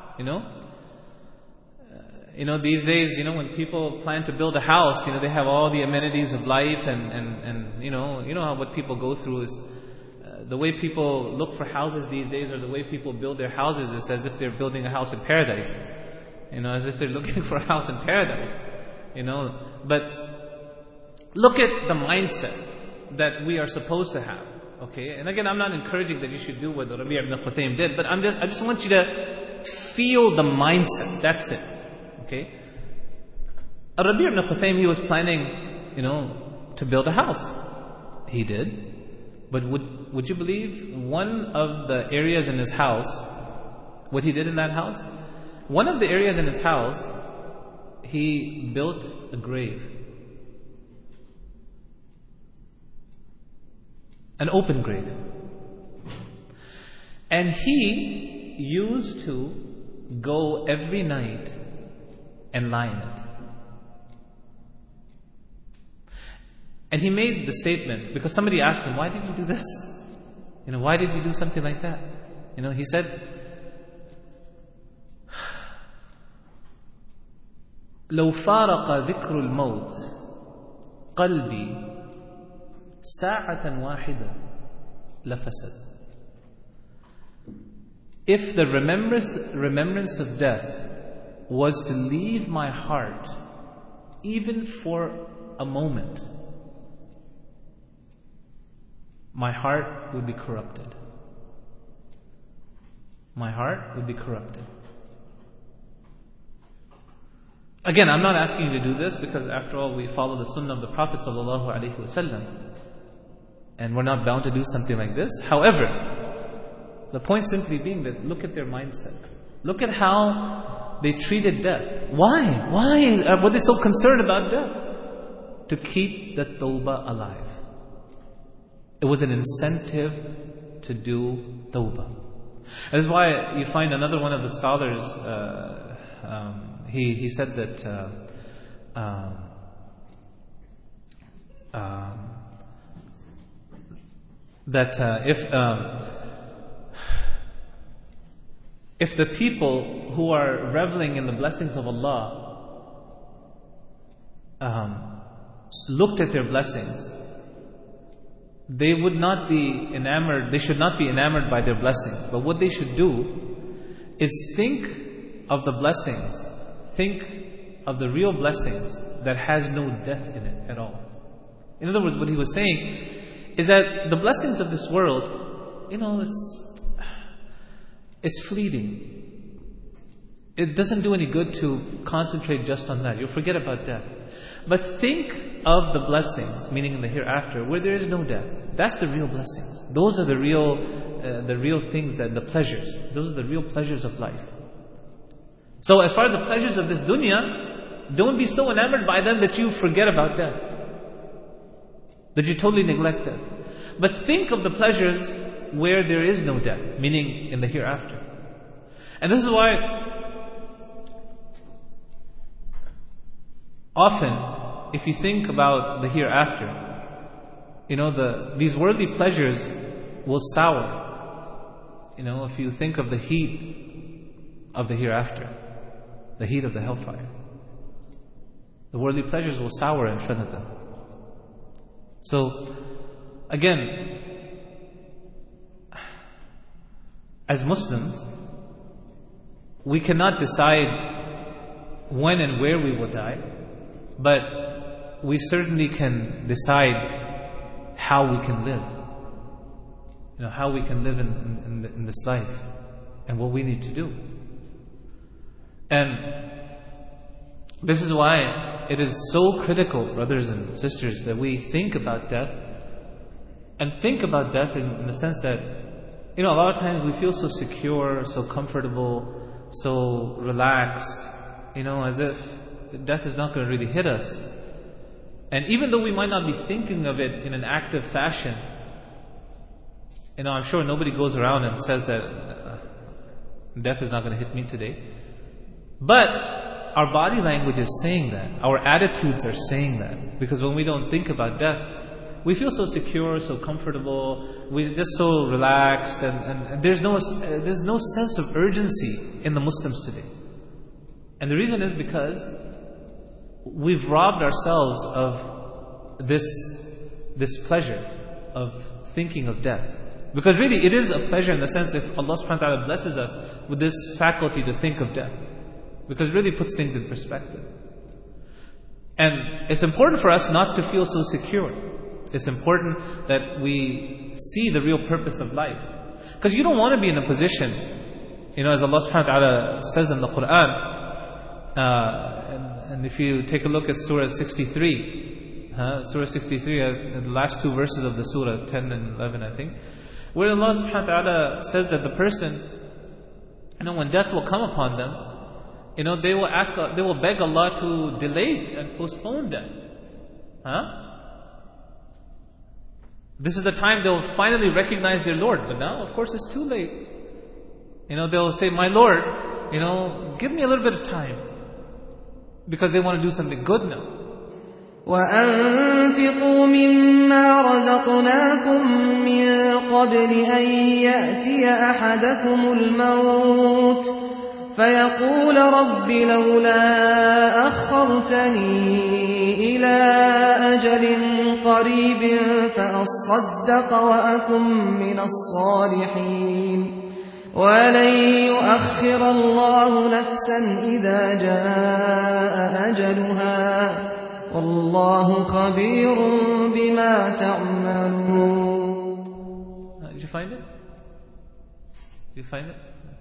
these days, when people plan to build a house, they have all the amenities of life and what people go through is, the way people look for houses these days, or the way people build their houses, is as if they're building a house in paradise. As if they're looking for a house in paradise. But look at the mindset that we are supposed to have. Okay? And again, I'm not encouraging that you should do what Rabi' ibn Khuthaym did, but I just want you to feel the mindset. That's it. Okay? Rabi' ibn Khuthaym, he was planning, to build a house. He did. But would you believe one of the areas in his house, what he did in that house? One of the areas in his house, he built a grave. An open grave. And he used to go every night and lie in it. And he made the statement, because somebody asked him, why did you do this? Why did you do something like that? He said, لو فارق ذكر الموت قلبي ساعة واحدة لفسد. If the remembrance of death was to leave my heart even for a moment, my heart would be corrupted. My heart would be corrupted. Again, I'm not asking you to do this, because after all, we follow the sunnah of the Prophet ﷺ, and we're not bound to do something like this. However, the point simply being that look at their mindset. Look at how they treated death. Why? Why were they so concerned about death? To keep the tawbah alive. It was an incentive to do tawbah. That is why you find another one of the scholars, he said that if the people who are reveling in the blessings of Allah looked at their blessings, they would not be enamored, they should not be enamored by their blessings. But what they should do is think of the blessings, think of the real blessings that has no death in it at all. In other words, what he was saying is that the blessings of this world, it's fleeting. It doesn't do any good to concentrate just on that. You'll forget about death. But think of the blessings, meaning in the hereafter, where there is no death. That's the real blessings. Those are the real things, the pleasures. Those are the real pleasures of life. So as far as the pleasures of this dunya, don't be so enamored by them that you forget about death, that you totally neglect death. But think of the pleasures where there is no death, meaning in the hereafter. And this is why often, if you think about the hereafter, these worldly pleasures will sour. If you think of the heat of the hereafter, the heat of the hellfire, the worldly pleasures will sour in front of them. So, again, as Muslims, we cannot decide when and where we will die, but we certainly can decide how we can live. How we can live in this life, and what we need to do. And this is why it is so critical, brothers and sisters, that we think about death, and think about death in the sense that, a lot of times we feel so secure, so comfortable, so relaxed, as if death is not going to really hit us. And even though we might not be thinking of it in an active fashion, I'm sure nobody goes around and says that death is not going to hit me today. But our body language is saying that. Our attitudes are saying that. Because when we don't think about death, we feel so secure, so comfortable, we're just so relaxed, and there's no sense of urgency in the Muslims today. And the reason is because we've robbed ourselves of this pleasure of thinking of death. Because really it is a pleasure in the sense if Allah subhanahu wa ta'ala blesses us with this faculty to think of death. Because it really puts things in perspective. And it's important for us not to feel so secure. It's important that we see the real purpose of life. Because you don't want to be in a position, as Allah subhanahu wa ta'ala says in the Quran, and if you take a look at Surah 63, Surah 63, the last two verses of the Surah, 10 and 11 I think, where Allah subhanahu wa ta'ala says that the person, when death will come upon them, they will beg Allah to delay and postpone death. This is the time they'll finally recognize their Lord. But now, of course, it's too late. They'll say, my Lord, give me a little bit of time. Because they want to do something good now. وَأَنفِقُوا مِمَّا رَزَقْنَاكُم مِّن قَبْلِ أَن يَأْتِيَ أَحَدَكُمُ الْمَوْتُ فَيَقُولَ رَبِّ لَوْلَا أَخَّرْتَنِي إِلَىٰ أَجَلٍ قَرِيبٍ فَأَصَّدَّقَ وَأَكُن مِّنَ الصَّالِحِينَ وَلَن يُؤَخِّرَ اللَّهُ نَفْسًا إِذَا جَاءَ أَجَلُهَا وَاللَّهُ خَبِيرٌ بِمَا تَعْمَلُونَ. Did you find it? Did you find it?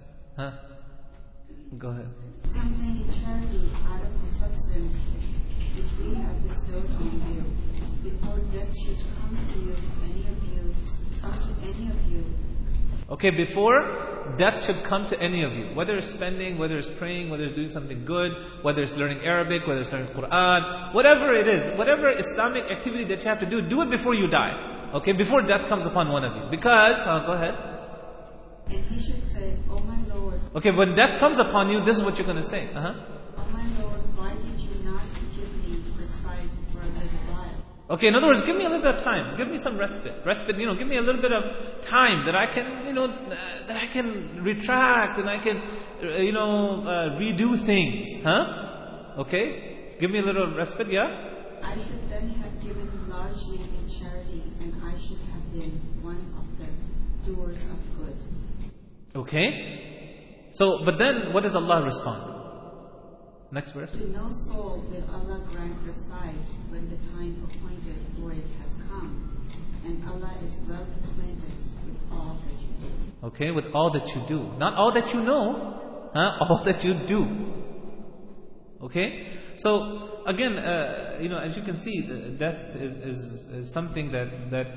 Go ahead. Something in charity out of the substance which we have bestowed on you, before death should come to any of you. Okay, before death should come to any of you, whether it's spending, whether it's praying, whether it's doing something good, whether it's learning Arabic, whether it's learning Quran, whatever it is, whatever Islamic activity that you have to do it before you die. Okay, before death comes upon one of you. Because, go ahead. And he should say, "Oh my Lord." Okay, when death comes upon you, this is what you're going to say. "Oh my Lord, why did you not give me respite for a little while?" Okay, in other words, give me a little bit of time. Give me some respite. Give me a little bit of time that I can, that I can retract and I can, redo things. Okay? Give me a little respite, yeah? I should then have given largely in charity, and I should have been one of the doers of good. Okay? So, but then what does Allah respond? Next verse. To no soul will Allah grant respite when the time appointed for it has come, and Allah is well acquainted with all that you do. Okay, with all that you do. Not all that you know, all that you do. Okay? So, again, as you can see, death is something that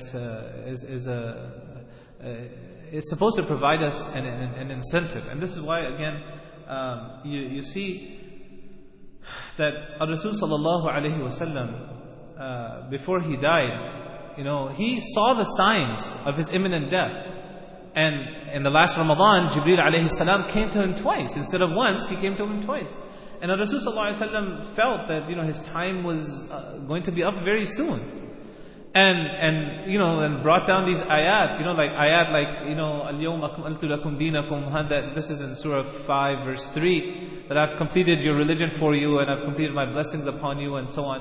is supposed to provide us an incentive. And this is why, again, you see that Rasul sallallahu alayhi wasallam, before he died, he saw the signs of his imminent death. And in the last Ramadan, Jibreel alayhi salam came to him twice. Instead of once, he came to him twice. And Rasul sallallahu alayhi wasallam felt that, his time was going to be up very soon. And brought down these ayat, Al-Yawma akmaltu lakum dinakum, that this is in Surah 5 verse 3, that I've completed your religion for you and I've completed my blessings upon you and so on.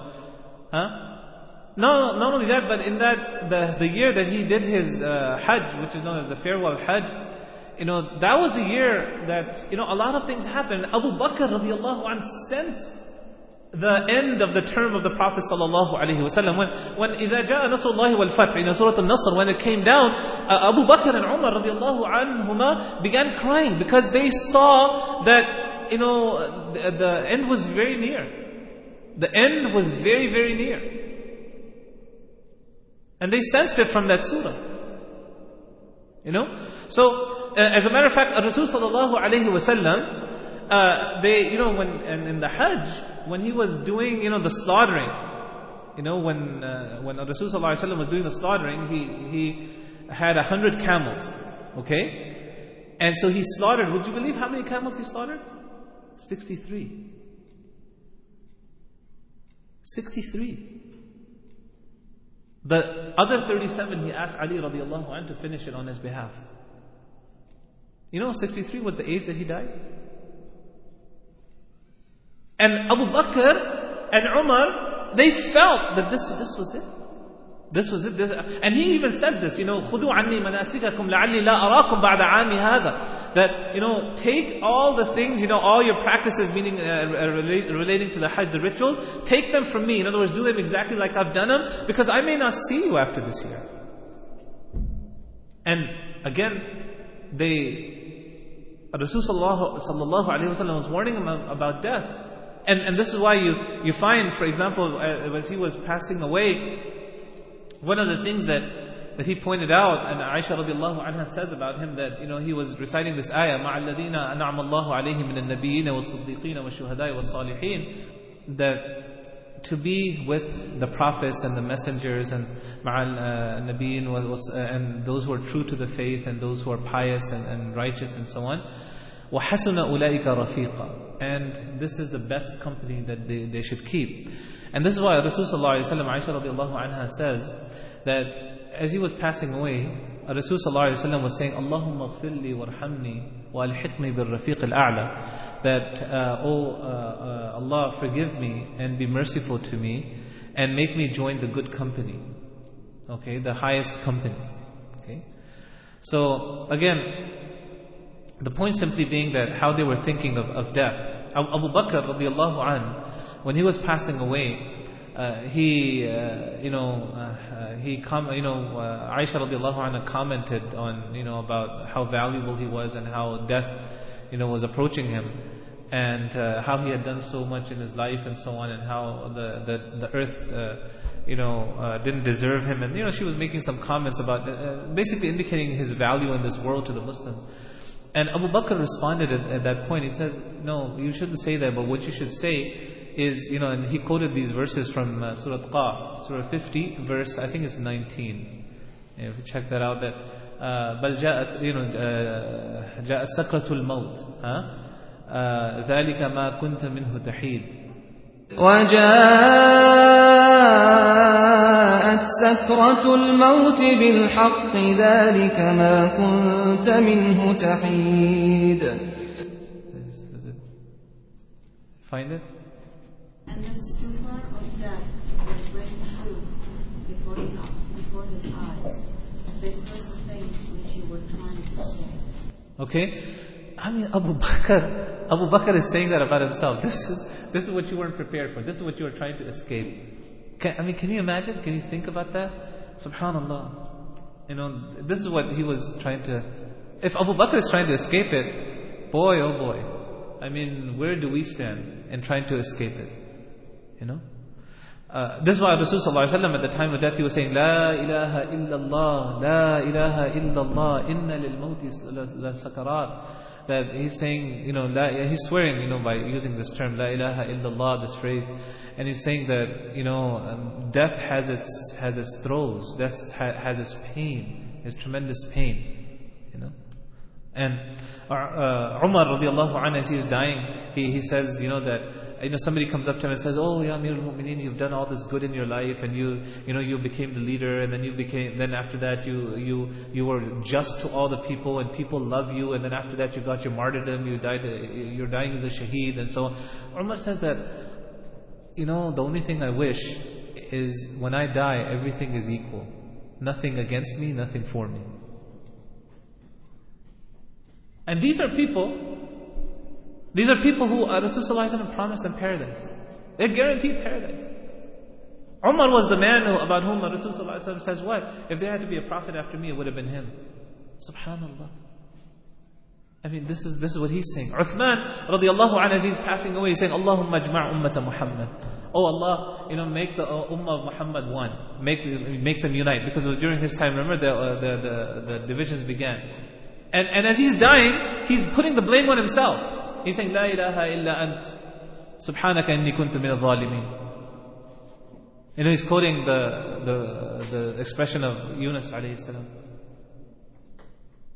No, not only that, but in that, the year that he did his Hajj, which is known as the farewell Hajj, that was the year that, a lot of things happened. Abu Bakr radiallahu anh sensed the end of the term of the Prophet sallallahu alaihi wasallam. When إِذَا جَاءَ نَصْرُ اللَّهِ وَالْفَتْحِ, Surah Al-Nasr, when it came down, Abu Bakr and Umar radiallahu anhuma began crying because they saw that, the end was very near. The end was very, very near. And they sensed it from that surah. So, as a matter of fact, Rasul sallallahu alaihi wasallam, when in the Hajj, when he was doing, the slaughtering, when Rasul sallallahu alaihi wasallam was doing the slaughtering, he had 100 camels, okay? And so he slaughtered, would you believe how many camels he slaughtered? 63. 63. The other 37 he asked Ali radiallahu anhu to finish it on his behalf. 63 was the age that he died. And Abu Bakr and Umar, they felt that this was it. This was it. And he even said this, خُذُوا عَنِّي مَنَاسِكَكُمْ لَعَلِّي لَا أَرَاكُمْ بَعْدَ عَامِ هَذَا. That, take all the things, all your practices, meaning relating to the Hajj, the rituals, take them from me. In other words, do them exactly like I've done them, because I may not see you after this year. And again, Rasulullah sallallahu alaihi wasallam was warning him about death. And this is why you find, for example, as he was passing away, one of the things that he pointed out, and Aisha radiallahu anha says about him, that he was reciting this ayah, مَعَ الَّذِينَ أَنْعَمَ اللَّهُ عَلَيْهِمْ مِنَ النَّبِيِّينَ وَالصِّدِّيقِينَ وَالشُّهَدَاءِ وَالصَّالِحِينَ, that to be with the prophets and the messengers and nabiyin and those who are true to the faith and those who are pious and righteous and so on. وَحَسُنَ أُولَٰئِكَ رَفِيقًا. And this is the best company that they should keep. And this is why Rasulullah sallallahu alaihi wasallam, Aisha radiallahu anha says that as he was passing away, Rasulullah sallallahu alaihi wasallam was saying, Allahumma ghfirli warhamni wa alhiqni bil rafiq al-a'la. That, Allah, forgive me and be merciful to me and make me join the good company. Okay, the highest company. Okay. So again, the point simply being that how they were thinking of death. Abu Bakr radiallahu anhu, when he was passing away, Aisha radiallahu anha commented on, about how valuable he was and how death, was approaching him, and how he had done so much in his life and so on, and how the earth, didn't deserve him, and she was making some comments about basically indicating his value in this world to the Muslims. And Abu Bakr responded at that point. He says, no, you shouldn't say that, but what you should say is, and he quoted these verses from Surah Qaf, Surah 50, verse, I think it's 19. If you check that out, that بل جاءت سكرة الموت ذلك ما كنت منه تحيد. وجاءت سكرة الموت بالحق ذلك ما كنت منه تحيد. Find it? And the stupor of death that went through before his eyes. This was the thing which you were trying to say. Okay? I mean, Abu Bakr is saying that about himself. This is what you weren't prepared for. This is what you were trying to escape. Can you imagine? Can you think about that? Subhanallah. This is what he was trying to... If Abu Bakr is trying to escape it, boy, oh boy. Where do we stand in trying to escape it? This is why Rasulullah ﷺ at the time of death, he was saying, La ilaha illallah, La ilaha illallah, Inna lil mawti la sakarat. That he's saying, he's swearing, by using this term, La ilaha illallah, this phrase. And he's saying that, death has its throes, death has its pain, its tremendous pain, And Umar radiallahu anhu, as he is dying, he says, that, somebody comes up to him and says, oh, Ya Amir al-Mu'mineen, you've done all this good in your life, and you became the leader, and then after that you were just to all the people, and people love you, and then after that you got your martyrdom, you're dying as a shaheed, and so on. Umar says that, the only thing I wish is when I die, everything is equal. Nothing against me, nothing for me. And these are people who Rasulullah promised them paradise. They're guaranteed paradise. Umar was the man about whom Rasulullah says, what? If there had to be a prophet after me, it would have been him. Subhanallah. This is what he's saying. Uthman radiallahu anhu, as he's passing away, he's saying, Allahumma ajma' ummata Muhammad. Oh Allah, make the ummah of Muhammad one. Make them unite. Because it was during his time, remember, the divisions began. And as he's dying, he's putting the blame on himself. He's saying, La ilaha illa ant, subhanaka inni kuntu min al-zalimin. He's quoting the expression of Yunus alayhi salam.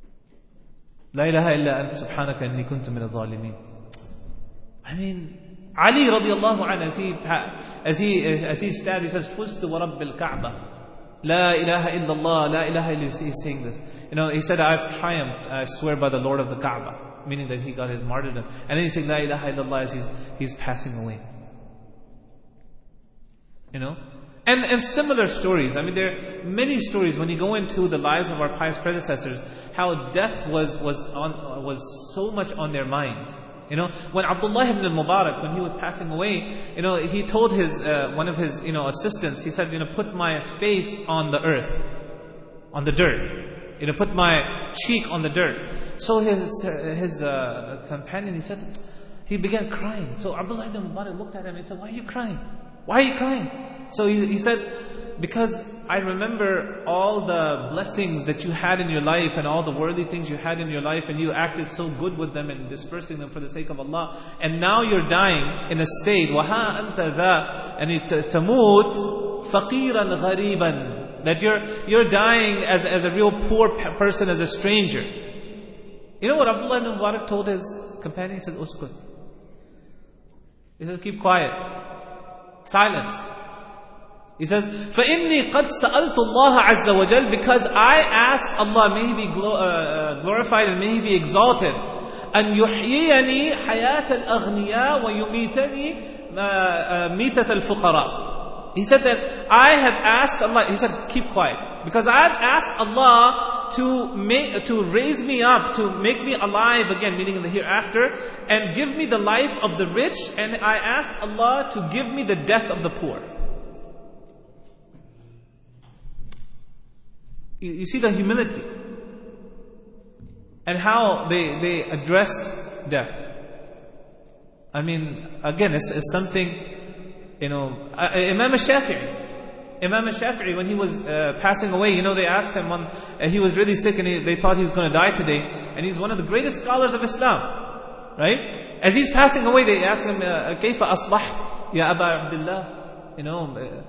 La ilaha illa ant, subhanaka inni kuntu min al-zalimin. Ali radiallahu anhu, as he stabbed, he says, "Fuztu wa rabbil Kaaba. La ilaha illallah, la ilaha illallah." He's saying this. He said, "I've triumphed, I swear by the Lord of the Kaaba," meaning that he got his martyrdom. And then he said, "La ilaha illallah," as he's passing away. And similar stories. I mean, there are many stories when you go into the lives of our pious predecessors, how death was so much on their minds. When Abdullah ibn al-Mubarak, when he was passing away, he told one of his assistants, he said, "Put my face on the earth, on the dirt. Put my cheek on the dirt." So his companion, he began crying. So Abdullah ibn al-Mubarak looked at him and he said, "Why are you crying? Why are you crying?" So he said, "Because I remember all the blessings that you had in your life and all the worldly things you had in your life, and you acted so good with them and dispersing them for the sake of Allah. And now you're dying in a state, وَهَا أَنْتَ ذَا, and تَمُوتْ فَقِيرًا غَرِيبًا, that you're dying as a real poor person, as a stranger." You know what Abdullah ibn Mubarak told his companion? He said, "Uskut." He said, "Keep quiet. Silence." He says, فَإِنِّي قَدْ سَأَلْتُ اللَّهَ عَزَّ وَجَلَّ, because I asked Allah, may He be glorified and may He be exalted, أَنْ يُحْيِيَنِي حَيَاةَ الْأَغْنِيَاءِ وَيُمِيتَنِي مِيتَةَ الْفُقَرَاءِ. He said that I have asked Allah, he said, "Keep quiet," because I have asked Allah to raise me up, to make me alive again, meaning in the hereafter, and give me the life of the rich, and I asked Allah to give me the death of the poor. You see the humility and how they addressed death. I mean, again, it's something, Imam al-Shafi'i, when he was passing away, they asked him, he was really sick and they thought he was going to die today, and he's one of the greatest scholars of Islam, right? As he's passing away, they asked him, كيف أصبحت يا أبا عبد الله,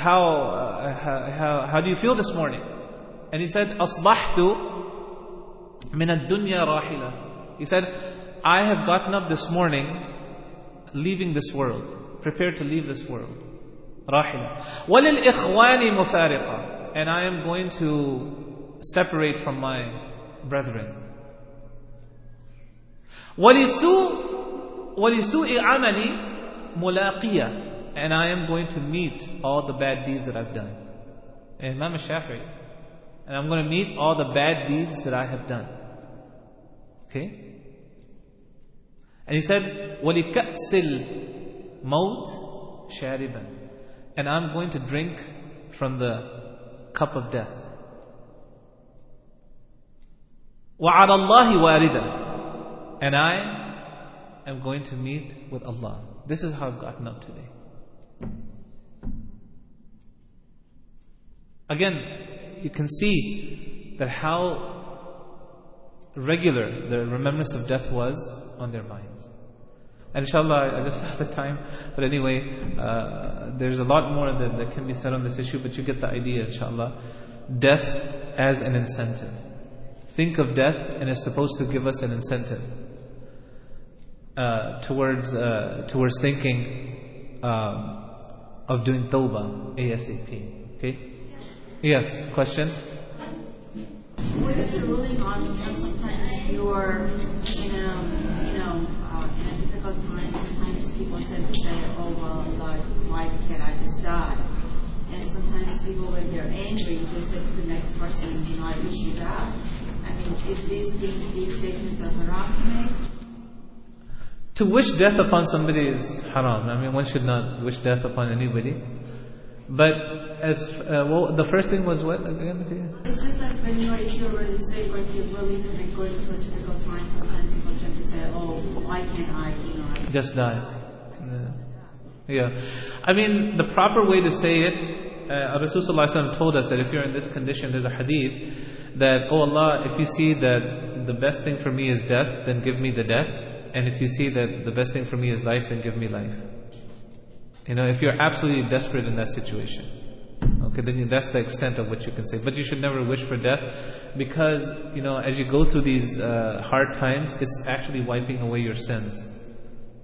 how do you feel this morning? And he said, أصبحت من الدنيا راحلة. He said, I have gotten up this morning, leaving this world, prepared to leave this world. راحلة. وَلِلْإِخْوَانِ مُفَارِقَةً. And I am going to separate from my brethren. وَلِسُوءِ عَمَلِ مُلَاقِيَةً. And I am going to meet all the bad deeds that I've done. Imam al-Shafi'i. And I'm going to meet all the bad deeds that I have done. Okay? And he said, وَلِكَأْسِ الْمَوْتِ شَارِبًا. And I'm going to drink from the cup of death. وَعَلَى اللَّهِ وَارِدًا. And I am going to meet with Allah. This is how I've gotten up today. Again, you can see that how regular the remembrance of death was on their minds. And inshallah, I just have the time. But anyway, there's a lot more that can be said on this issue, but you get the idea, inshallah. Death as an incentive. Think of death, and it's supposed to give us an incentive towards thinking of doing tawbah ASAP. Okay? Yes, question? What is the ruling on sometimes you're in a difficult time? Sometimes people tend to say, "Oh well, why can't I just die?" And sometimes people, when they're angry, they say to the next person, "I wish you die." I mean, is these statements are haram to make? To wish death upon somebody is haram. I mean, one should not wish death upon anybody. But the first thing was what again? It's just that if you're really sick or if you're really going through a difficult time, sometimes people tend to say, "Oh, why can't I, just die?" Yeah. I mean, the proper way to say it, Rasulullah told us that if you're in this condition, there's a hadith that, "Oh Allah, if you see that the best thing for me is death, then give me the death. And if you see that the best thing for me is life, then give me life." If you're absolutely desperate in that situation, okay, then that's the extent of what you can say. But you should never wish for death, because as you go through these hard times, it's actually wiping away your sins.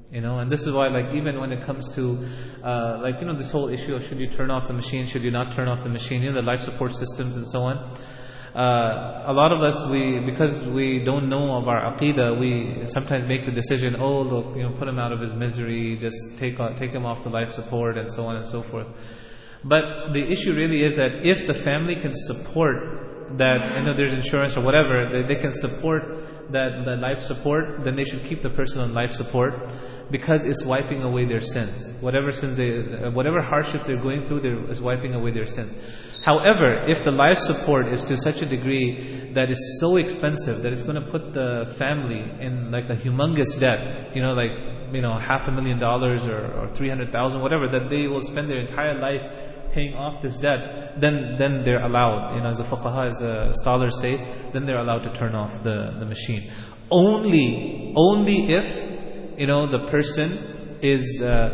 And this is why, like, even when it comes to, this whole issue of should you turn off the machine, should you not turn off the machine, the life support systems and so on. A lot of us, because we don't know of our aqidah, we sometimes make the decision, oh look, put him out of his misery, just take him off the life support and so on and so forth. But the issue really is that if the family can support that, there's insurance or whatever, they can support that life support, then they should keep the person on life support, because it's wiping away their sins. Whatever hardship they're going through, is wiping away their sins. However, if the life support is to such a degree that is so expensive that it's going to put the family in like a humongous debt, $500,000 or $300,000, whatever, that they will spend their entire life paying off this debt, then they're allowed, as the fuqaha, as the scholars say, then they're allowed to turn off the machine. Only if the person is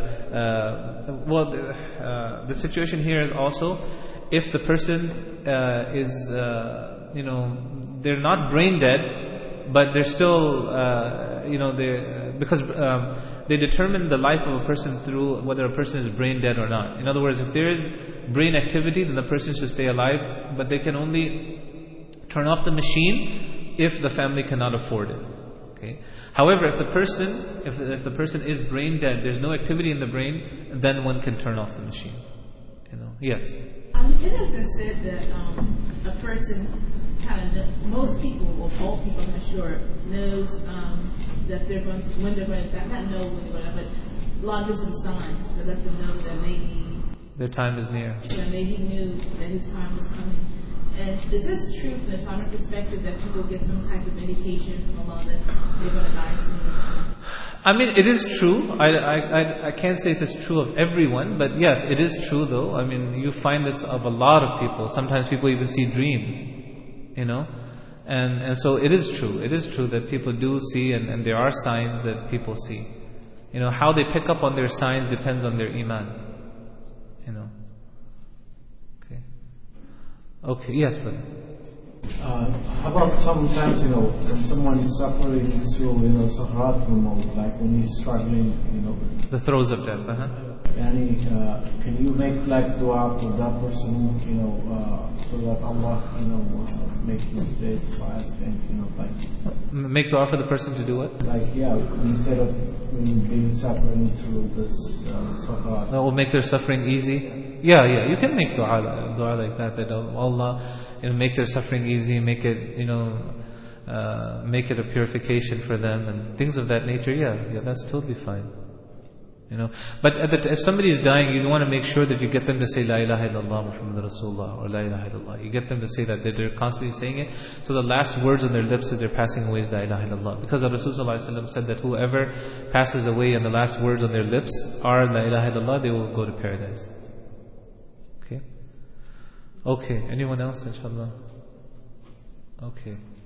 the situation here is also if the person is they're not brain dead, but they're still because they determine the life of a person through whether a person is brain dead or not. In other words, if there is brain activity, then the person should stay alive, but they can only turn off the machine if the family cannot afford it. Okay. However, if the person is brain dead, there's no activity in the brain, then one can turn off the machine. Yes. It has been said that a person most people, or all people, I'm not sure, knows that they're going to, when they're going to die, not know when they're going to die, but Allah gives them signs to let them know that maybe their time is near. Yeah, maybe he knew that his time was coming. And is this true from the Islamic perspective that people get some type of indication from Allah that they're going to die soon? I mean, it is true. I can't say if it's true of everyone, but yes, it is true though. I mean, you find this of a lot of people. Sometimes people even see dreams, and so it is true. It is true that people do see, and there are signs that people see. How they pick up on their signs depends on their iman. Okay, yes, brother. How about sometimes, when someone is suffering through, Sakaratul Maut, like when he's struggling, the throes of death, can you make like dua for that person, so that Allah, make his days fast and, make dua for the person to do what? Instead of being suffering through this Sakarat. That will make their suffering easy. Yeah, you can make dua like that Allah, make their suffering easy, make it, make it a purification for them and things of that nature. Yeah, that's totally fine. But if somebody is dying, you want to make sure that you get them to say La ilaha illallah Muhammad Rasulullah or La ilaha illallah. You get them to say that they're constantly saying it. So the last words on their lips as they're passing away is La ilaha illallah. Because the Rasulullah said that whoever passes away and the last words on their lips are La ilaha illallah, they will go to paradise. Okay, anyone else, inshallah? Okay.